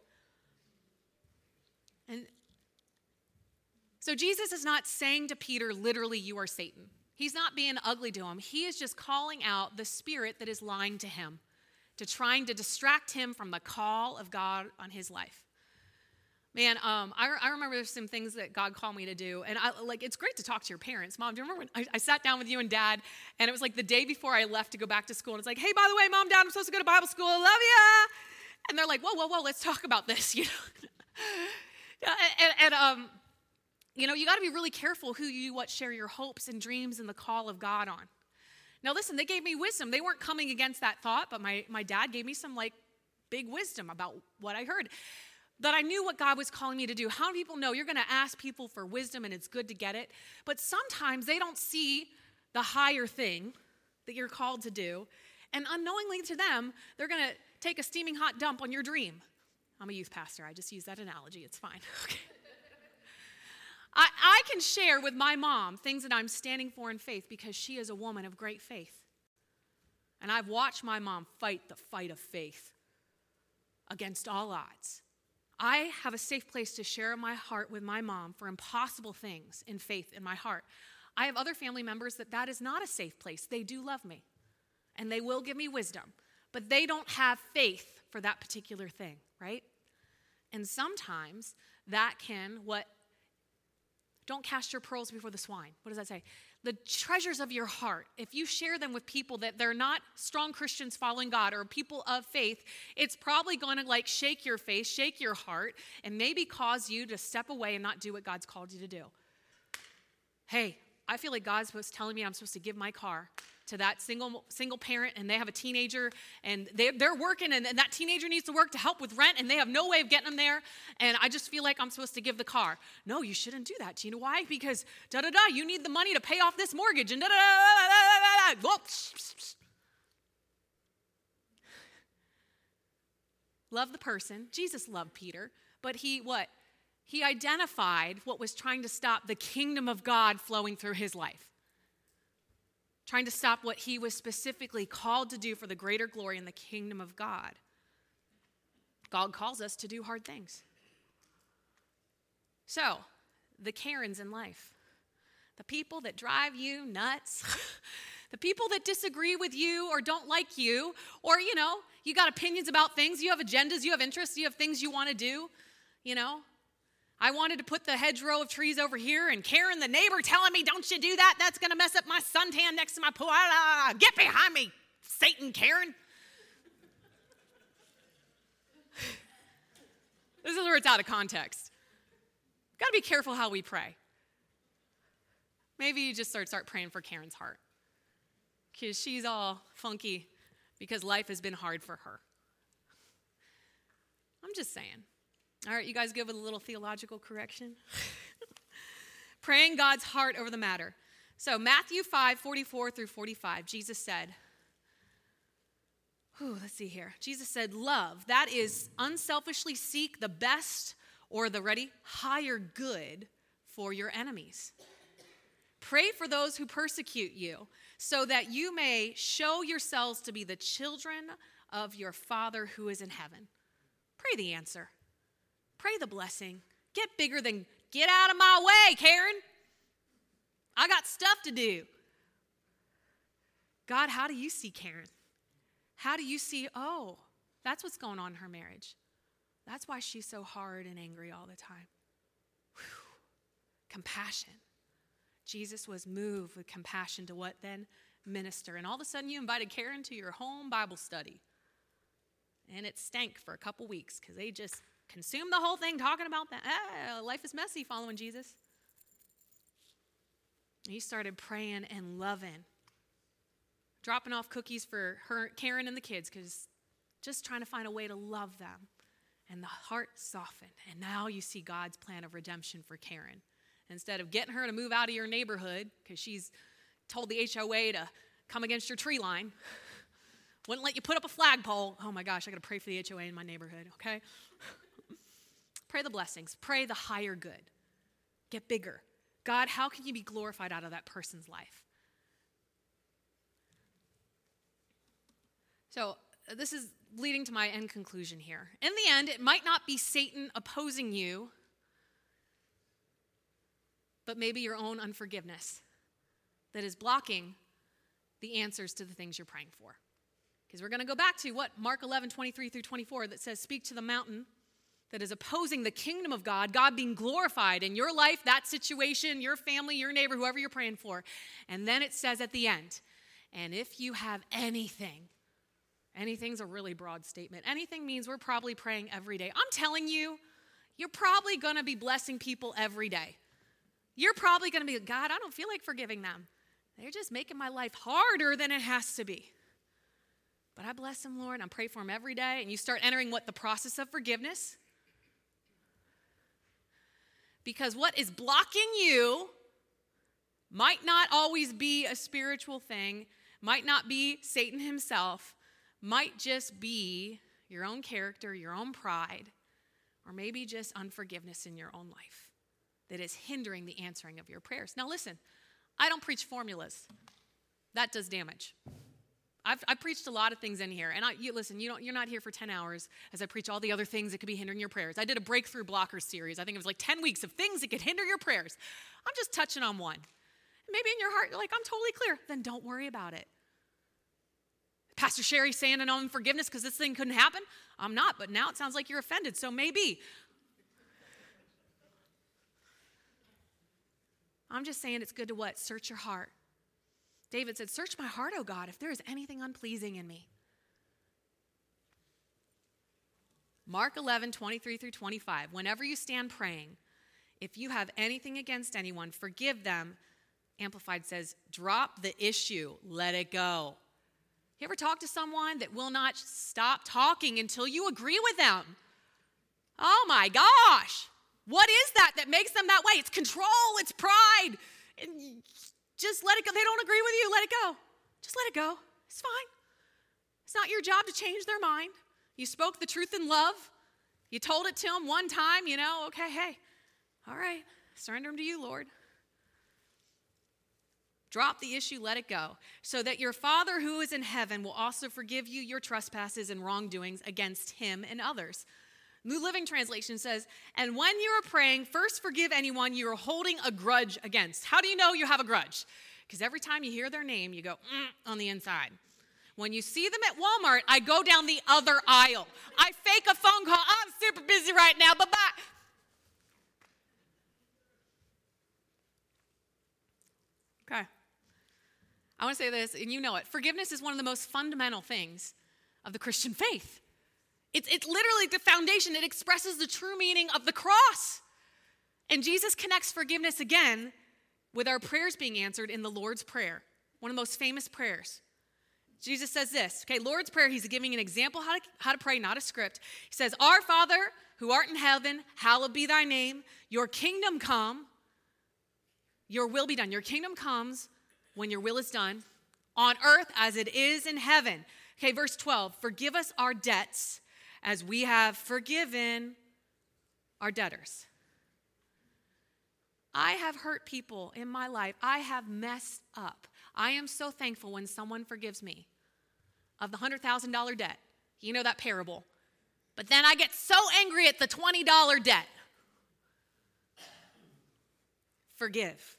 And so Jesus is not saying to Peter, literally, you are Satan. He's not being ugly to him. He is just calling out the spirit that is lying to him, to trying to distract him from the call of God on his life. Man, um, I, I remember there's some things that God called me to do. And I, like, it's great to talk to your parents. Mom, do you remember when I, I sat down with you and Dad, and it was like the day before I left to go back to school. And it's like, hey, by the way, Mom, Dad, I'm supposed to go to Bible school. I love ya. And they're like, whoa, whoa, whoa, let's talk about this, you know. and, and um, you know, you got to be really careful who you what share your hopes and dreams and the call of God on. Now, listen, they gave me wisdom. They weren't coming against that thought, but my, my dad gave me some, like, big wisdom about what I heard. That I knew what God was calling me to do. How many people know you're going to ask people for wisdom and it's good to get it? But sometimes they don't see the higher thing that you're called to do. And unknowingly to them, they're going to take a steaming hot dump on your dream. I'm a youth pastor. I just use that analogy. It's fine. Okay. I, I can share with my mom things that I'm standing for in faith because she is a woman of great faith. And I've watched my mom fight the fight of faith against all odds. I have a safe place to share my heart with my mom for impossible things in faith in my heart. I have other family members that that is not a safe place. They do love me, and they will give me wisdom, but they don't have faith for that particular thing, right? And sometimes that can, what, don't cast your pearls before the swine. What does that say? The treasures of your heart, if you share them with people that they're not strong Christians following God or people of faith, it's probably going to like shake your face, shake your heart, and maybe cause you to step away and not do what God's called you to do. Hey, I feel like God's telling me I'm supposed to give my car to that single single parent, and they have a teenager, and they, they're working, and, and that teenager needs to work to help with rent, and they have no way of getting them there, and I just feel like I'm supposed to give the car. No, you shouldn't do that. Do you know why? Because da-da-da, you need the money to pay off this mortgage, and da-da-da-da-da-da-da. Whoa. Love the person. Jesus loved Peter, but he, what? He identified what was trying to stop the kingdom of God flowing through his life. Trying to stop what he was specifically called to do for the greater glory in the kingdom of God. God calls us to do hard things. So, the Karens in life, the people that drive you nuts, the people that disagree with you or don't like you, or, you know, you got opinions about things, you have agendas, you have interests, you have things you want to do, you know. I wanted to put the hedgerow of trees over here, and Karen, the neighbor, telling me, don't you do that. That's going to mess up my suntan next to my pool. Ah, get behind me, Satan, Karen. This is where it's out of context. Got to be careful how we pray. Maybe you just start, start praying for Karen's heart, because she's all funky because life has been hard for her. I'm just saying. All right, you guys good with a little theological correction? Praying God's heart over the matter. So Matthew five, forty-four through forty-five, Jesus said, whew, let's see here. Jesus said, love, that is unselfishly seek the best or the, ready, higher good for your enemies. Pray for those who persecute you, so that you may show yourselves to be the children of your Father who is in heaven. Pray the answer. Pray the blessing. Get bigger than, get out of my way, Karen. I got stuff to do. God, how do you see Karen? How do you see, oh, that's what's going on in her marriage. That's why she's so hard and angry all the time. Whew. Compassion. Jesus was moved with compassion to what then? Minister. And all of a sudden you invited Karen to your home Bible study. And it stank for a couple weeks because they just consumed the whole thing talking about that. Ah, life is messy following Jesus. And you started praying and loving. Dropping off cookies for her, Karen and the kids, because just trying to find a way to love them. And the heart softened. And now you see God's plan of redemption for Karen. Instead of getting her to move out of your neighborhood because she's told the H O A to come against your tree line, wouldn't let you put up a flagpole. Oh my gosh, I got to pray for the H O A in my neighborhood, okay? Pray the blessings. Pray the higher good. Get bigger. God, how can you be glorified out of that person's life? So this is leading to my end conclusion here. In the end, it might not be Satan opposing you, but maybe your own unforgiveness that is blocking the answers to the things you're praying for. Because we're going to go back to what Mark eleven, twenty-three through twenty-four that says, speak to the mountain that is opposing the kingdom of God, God being glorified in your life, that situation, your family, your neighbor, whoever you're praying for. And then it says at the end, and if you have anything, anything's a really broad statement. Anything means we're probably praying every day. I'm telling you, you're probably going to be blessing people every day. You're probably going to be, God, I don't feel like forgiving them. They're just making my life harder than it has to be. But I bless them, Lord. I pray for them every day. And you start entering what? The process of forgiveness. Because what is blocking you might not always be a spiritual thing, might not be Satan himself, might just be your own character, your own pride, or maybe just unforgiveness in your own life that is hindering the answering of your prayers. Now listen, I don't preach formulas. That does damage. I've, I've preached a lot of things in here, and I, you, listen, you don't, you're not here for ten hours as I preach all the other things that could be hindering your prayers. I did a breakthrough blocker series. I think it was like ten weeks of things that could hinder your prayers. I'm just touching on one. Maybe in your heart, you're like, I'm totally clear. Then don't worry about it. Pastor Sherry saying an unforgiveness because this thing couldn't happen? I'm not, but now it sounds like you're offended, so maybe. I'm just saying it's good to what? Search your heart. David said, search my heart, O God, if there is anything unpleasing in me. Mark eleven, twenty-three through twenty-five. Whenever you stand praying, if you have anything against anyone, forgive them. Amplified says, drop the issue, let it go. You ever talk to someone that will not stop talking until you agree with them? Oh my gosh. What is that that makes them that way? It's control, it's pride. And just let it go. They don't agree with you, let it go. Just let it go. It's fine. It's not your job to change their mind. You spoke the truth in love. You told it to them one time, you know, okay, hey, all right, surrender them to you, Lord. Drop the issue, let it go, so that your Father who is in heaven will also forgive you your trespasses and wrongdoings against him and others. New Living Translation says, and when you are praying, first forgive anyone you are holding a grudge against. How do you know you have a grudge? Because every time you hear their name, you go, mm, on the inside. When you see them at Walmart, I go down the other aisle. I fake a phone call. I'm super busy right now. Bye-bye. I want to say this, and you know it. Forgiveness is one of the most fundamental things of the Christian faith. It's, it's literally the foundation. It expresses the true meaning of the cross. And Jesus connects forgiveness again with our prayers being answered in the Lord's Prayer, one of the most famous prayers. Jesus says this, okay, Lord's Prayer, he's giving an example how to, how to pray, not a script. He says, Our Father, who art in heaven, hallowed be thy name. Your kingdom come, your will be done. Your kingdom comes when your will is done on earth as it is in heaven. Okay, verse twelve, forgive us our debts as we have forgiven our debtors. I have hurt people in my life. I have messed up. I am so thankful when someone forgives me of the one hundred thousand dollars debt. You know that parable. But then I get so angry at the twenty dollars debt. Forgive.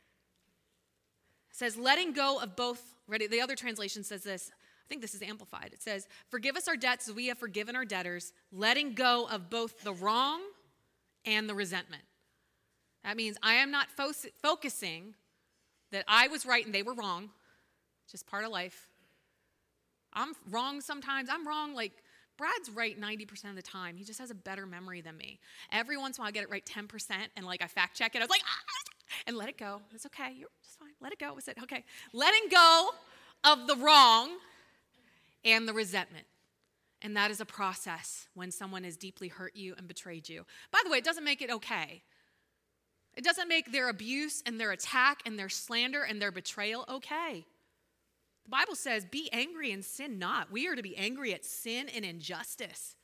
It says, letting go of both. Ready? The other translation says this. I think this is amplified. It says, forgive us our debts as we have forgiven our debtors, letting go of both the wrong and the resentment. That means I am not fo- focusing that I was right and they were wrong. Just part of life. I'm wrong sometimes. I'm wrong. Like, Brad's right ninety percent of the time. He just has a better memory than me. Every once in a while I get it right ten percent and like I fact check it. I was like, ah, and let it go. It's okay. You're just fine. Let it go. I said, okay. Letting go of the wrong and the resentment. And that is a process when someone has deeply hurt you and betrayed you. By the way, it doesn't make it okay. It doesn't make their abuse and their attack and their slander and their betrayal okay. The Bible says, be angry and sin not. We are to be angry at sin and injustice.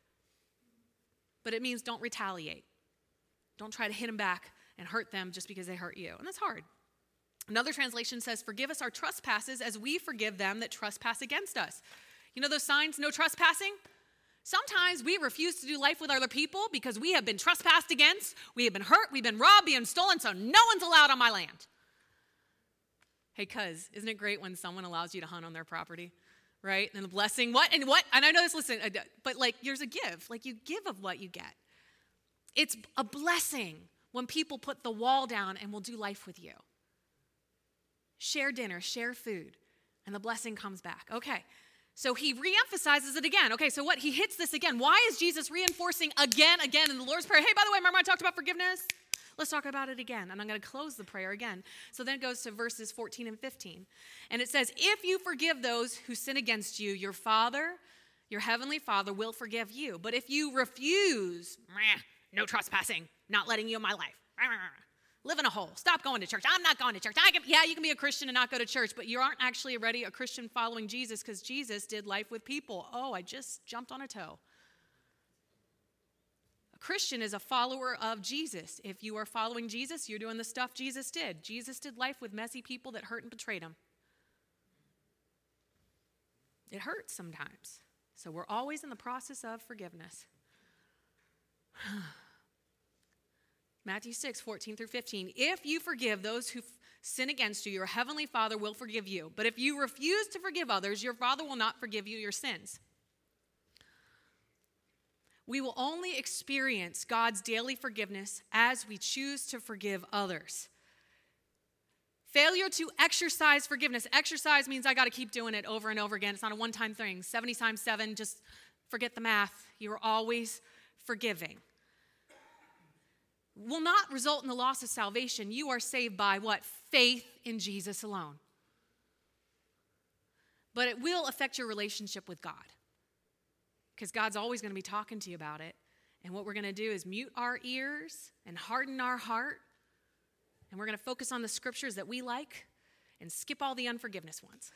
But it means don't retaliate. Don't try to hit them back and hurt them just because they hurt you. And that's hard. Another translation says, forgive us our trespasses as we forgive them that trespass against us. You know those signs, no trespassing? Sometimes we refuse to do life with other people because we have been trespassed against, we have been hurt, we've been robbed, being stolen, so no one's allowed on my land. Hey, cuz, isn't it great when someone allows you to hunt on their property, right? And the blessing, what, and what, and I know this, listen, but like, there's a give. Like, you give of what you get. It's a blessing when people put the wall down and will do life with you. Share dinner, share food, and the blessing comes back. Okay, so he reemphasizes it again. Okay, so what, he hits this again. Why is Jesus reinforcing again, again in the Lord's Prayer? Hey, by the way, remember I talked about forgiveness? Let's talk about it again, and I'm going to close the prayer again. So then it goes to verses fourteen and fifteen, and it says, if you forgive those who sin against you, your Father, your heavenly Father will forgive you. But if you refuse, no trespassing, not letting you in my life, live in a hole, stop going to church, I'm not going to church. I can, yeah, you can be a Christian and not go to church, but you aren't actually already a Christian following Jesus because Jesus did life with people. Oh, I just jumped on a toe. Christian is a follower of Jesus. If you are following Jesus, you're doing the stuff Jesus did. Jesus did life with messy people that hurt and betrayed him. It hurts sometimes. So we're always in the process of forgiveness. Matthew six, fourteen through fifteen. If you forgive those who sin against you, your heavenly Father will forgive you. But if you refuse to forgive others, your Father will not forgive you your sins. We will only experience God's daily forgiveness as we choose to forgive others. Failure to exercise forgiveness. Exercise means I got to keep doing it over and over again. It's not a one-time thing. seventy times seven, just forget the math. You are always forgiving. Will not result in the loss of salvation. You are saved by what? Faith in Jesus alone. But it will affect your relationship with God. Because God's always going to be talking to you about it. And what we're going to do is mute our ears and harden our heart. And we're going to focus on the scriptures that we like and skip all the unforgiveness ones.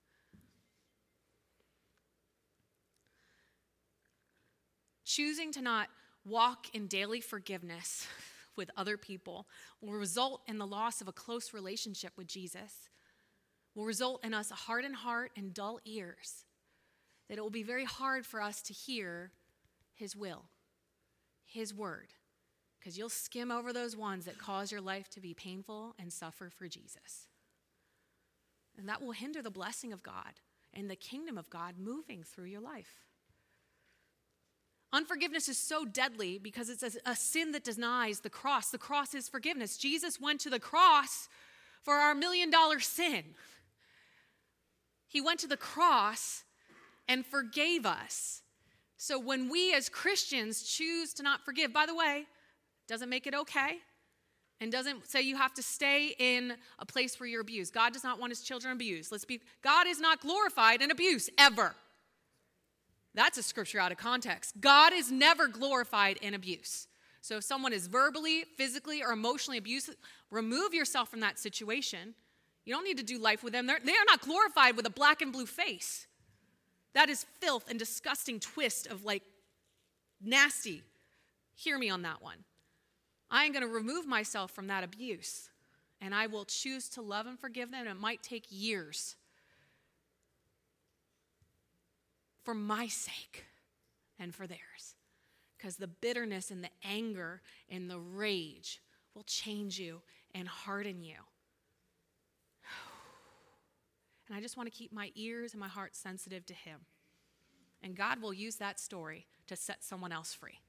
Choosing to not walk in daily forgiveness with other people will result in the loss of a close relationship with Jesus. Will result in us a hardened heart and dull ears. That it will be very hard for us to hear his will, his word, because you'll skim over those ones that cause your life to be painful and suffer for Jesus. And that will hinder the blessing of God and the kingdom of God moving through your life. Unforgiveness is so deadly because it's a, a sin that denies the cross. The cross is forgiveness. Jesus went to the cross for our million dollar sin. He went to the cross and forgave us. So when we as Christians choose to not forgive, by the way, doesn't make it okay and doesn't say you have to stay in a place where you're abused. God does not want his children abused. Let's be, God is not glorified in abuse, ever. That's a scripture out of context. God is never glorified in abuse. So if someone is verbally, physically, or emotionally abusive, remove yourself from that situation. You don't need to do life with them. They're, they are not glorified with a black and blue face. That is filth and disgusting twist of like nasty. Hear me on that one. I am going to remove myself from that abuse, and I will choose to love and forgive them. And it might take years for my sake and for theirs, because the bitterness and the anger and the rage will change you and harden you. And I just want to keep my ears and my heart sensitive to him. And God will use that story to set someone else free.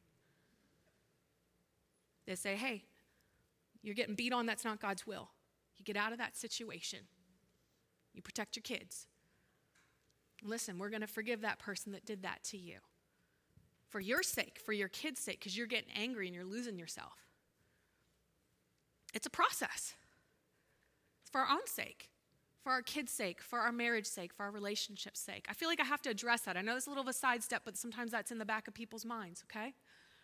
They say, hey, you're getting beat on, that's not God's will. You get out of that situation. You protect your kids. Listen, we're going to forgive that person that did that to you. For your sake, for your kids' sake, because you're getting angry and you're losing yourself. It's a process. It's for our own sake. For our kids' sake, for our marriage sake, for our relationship's sake. I feel like I have to address that. I know it's a little of a sidestep, but sometimes that's in the back of people's minds, okay?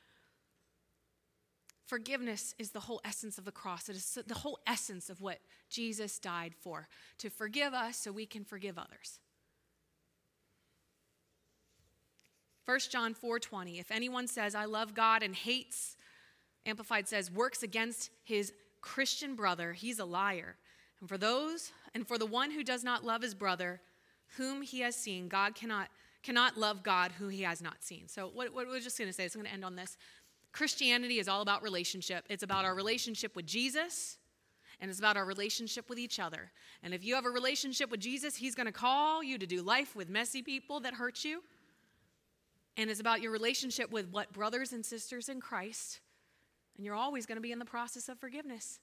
Forgiveness is the whole essence of the cross. It is the whole essence of what Jesus died for, to forgive us so we can forgive others. First John four twenty, if anyone says, I love God and hates, Amplified says, works against his Christian brother, he's a liar. And for those, and for the one who does not love his brother, whom he has seen, God cannot cannot love God who he has not seen. So what, what we're just going to say, it's going to end on this. Christianity is all about relationship. It's about our relationship with Jesus, and it's about our relationship with each other. And if you have a relationship with Jesus, he's going to call you to do life with messy people that hurt you. And it's about your relationship with what brothers and sisters in Christ. And you're always going to be in the process of forgiveness.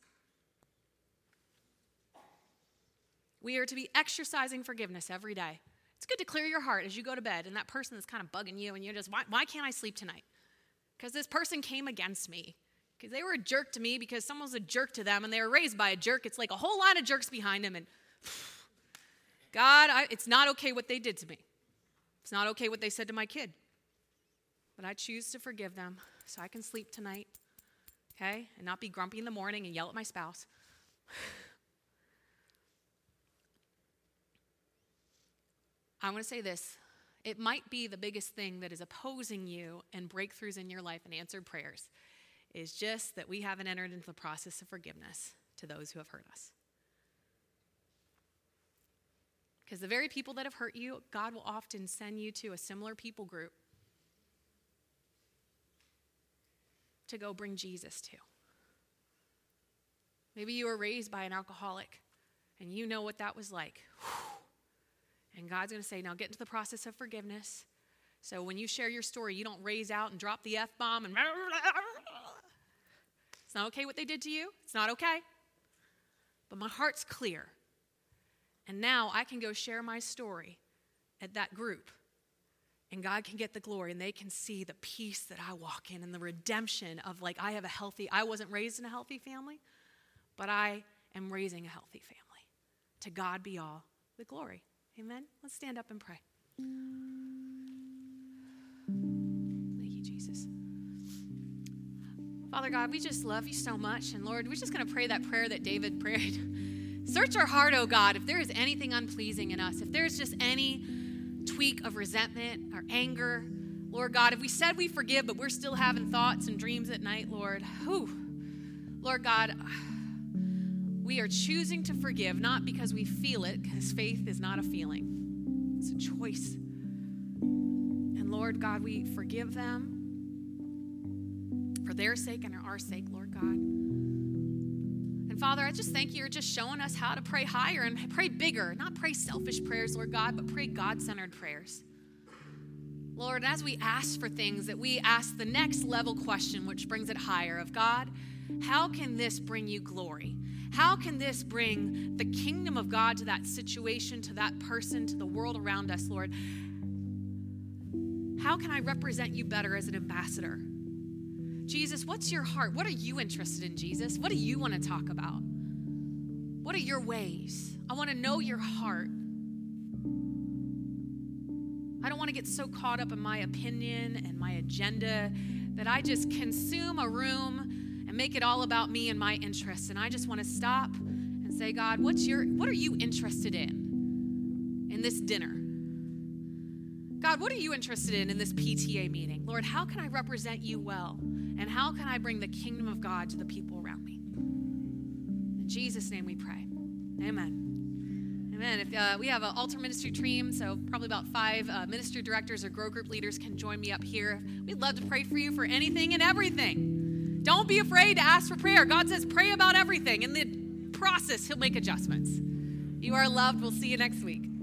We are to be exercising forgiveness every day. It's good to clear your heart as you go to bed and that person that's kind of bugging you and you're just, why, why can't I sleep tonight? Because this person came against me. Because they were a jerk to me because someone was a jerk to them and they were raised by a jerk. It's like a whole line of jerks behind them. And God, I, it's not okay what they did to me. It's not okay what they said to my kid. But I choose to forgive them so I can sleep tonight, okay? And not be grumpy in the morning and yell at my spouse. I want to say this. It might be the biggest thing that is opposing you and breakthroughs in your life and answered prayers is just that we haven't entered into the process of forgiveness to those who have hurt us. Because the very people that have hurt you, God will often send you to a similar people group to go bring Jesus to. Maybe you were raised by an alcoholic and you know what that was like. And God's going to say, now get into the process of forgiveness. So when you share your story, you don't raise out and drop the F-bomb and it's not okay what they did to you. It's not okay. But my heart's clear. And now I can go share my story at that group. And God can get the glory and they can see the peace that I walk in and the redemption of like I have a healthy, I wasn't raised in a healthy family, but I am raising a healthy family. To God be all the glory. Amen? Let's stand up and pray. Thank you, Jesus. Father God, we just love you so much. And Lord, we're just going to pray that prayer that David prayed. Search our heart, oh God, if there is anything unpleasing in us, if there's just any tweak of resentment or anger, Lord God, if we said we forgive, but we're still having thoughts and dreams at night, Lord, whew, Lord God, we are choosing to forgive, not because we feel it, because faith is not a feeling. It's a choice. And Lord God, we forgive them for their sake and our sake, Lord God. And Father, I just thank you. You're just showing us how to pray higher and pray bigger, not pray selfish prayers, Lord God, but pray God-centered prayers. Lord, as we ask for things, that we ask the next level question, which brings it higher, of God, how can this bring you glory? How can this bring the kingdom of God to that situation, to that person, to the world around us, Lord? How can I represent you better as an ambassador? Jesus, what's your heart? What are you interested in, Jesus? What do you want to talk about? What are your ways? I want to know your heart. I don't want to get so caught up in my opinion and my agenda that I just consume a room and make it all about me and my interests. And I just want to stop and say, God, what's your, what are you interested in in this dinner? God, what are you interested in in this P T A meeting? Lord, how can I represent you well? And how can I bring the kingdom of God to the people around me? In Jesus' name we pray. Amen. Amen. If uh, we have an altar ministry team, so probably about five uh, ministry directors or grow group leaders can join me up here. We'd love to pray for you for anything and everything. Don't be afraid to ask for prayer. God says pray about everything. In the process, he'll make adjustments. You are loved. We'll see you next week.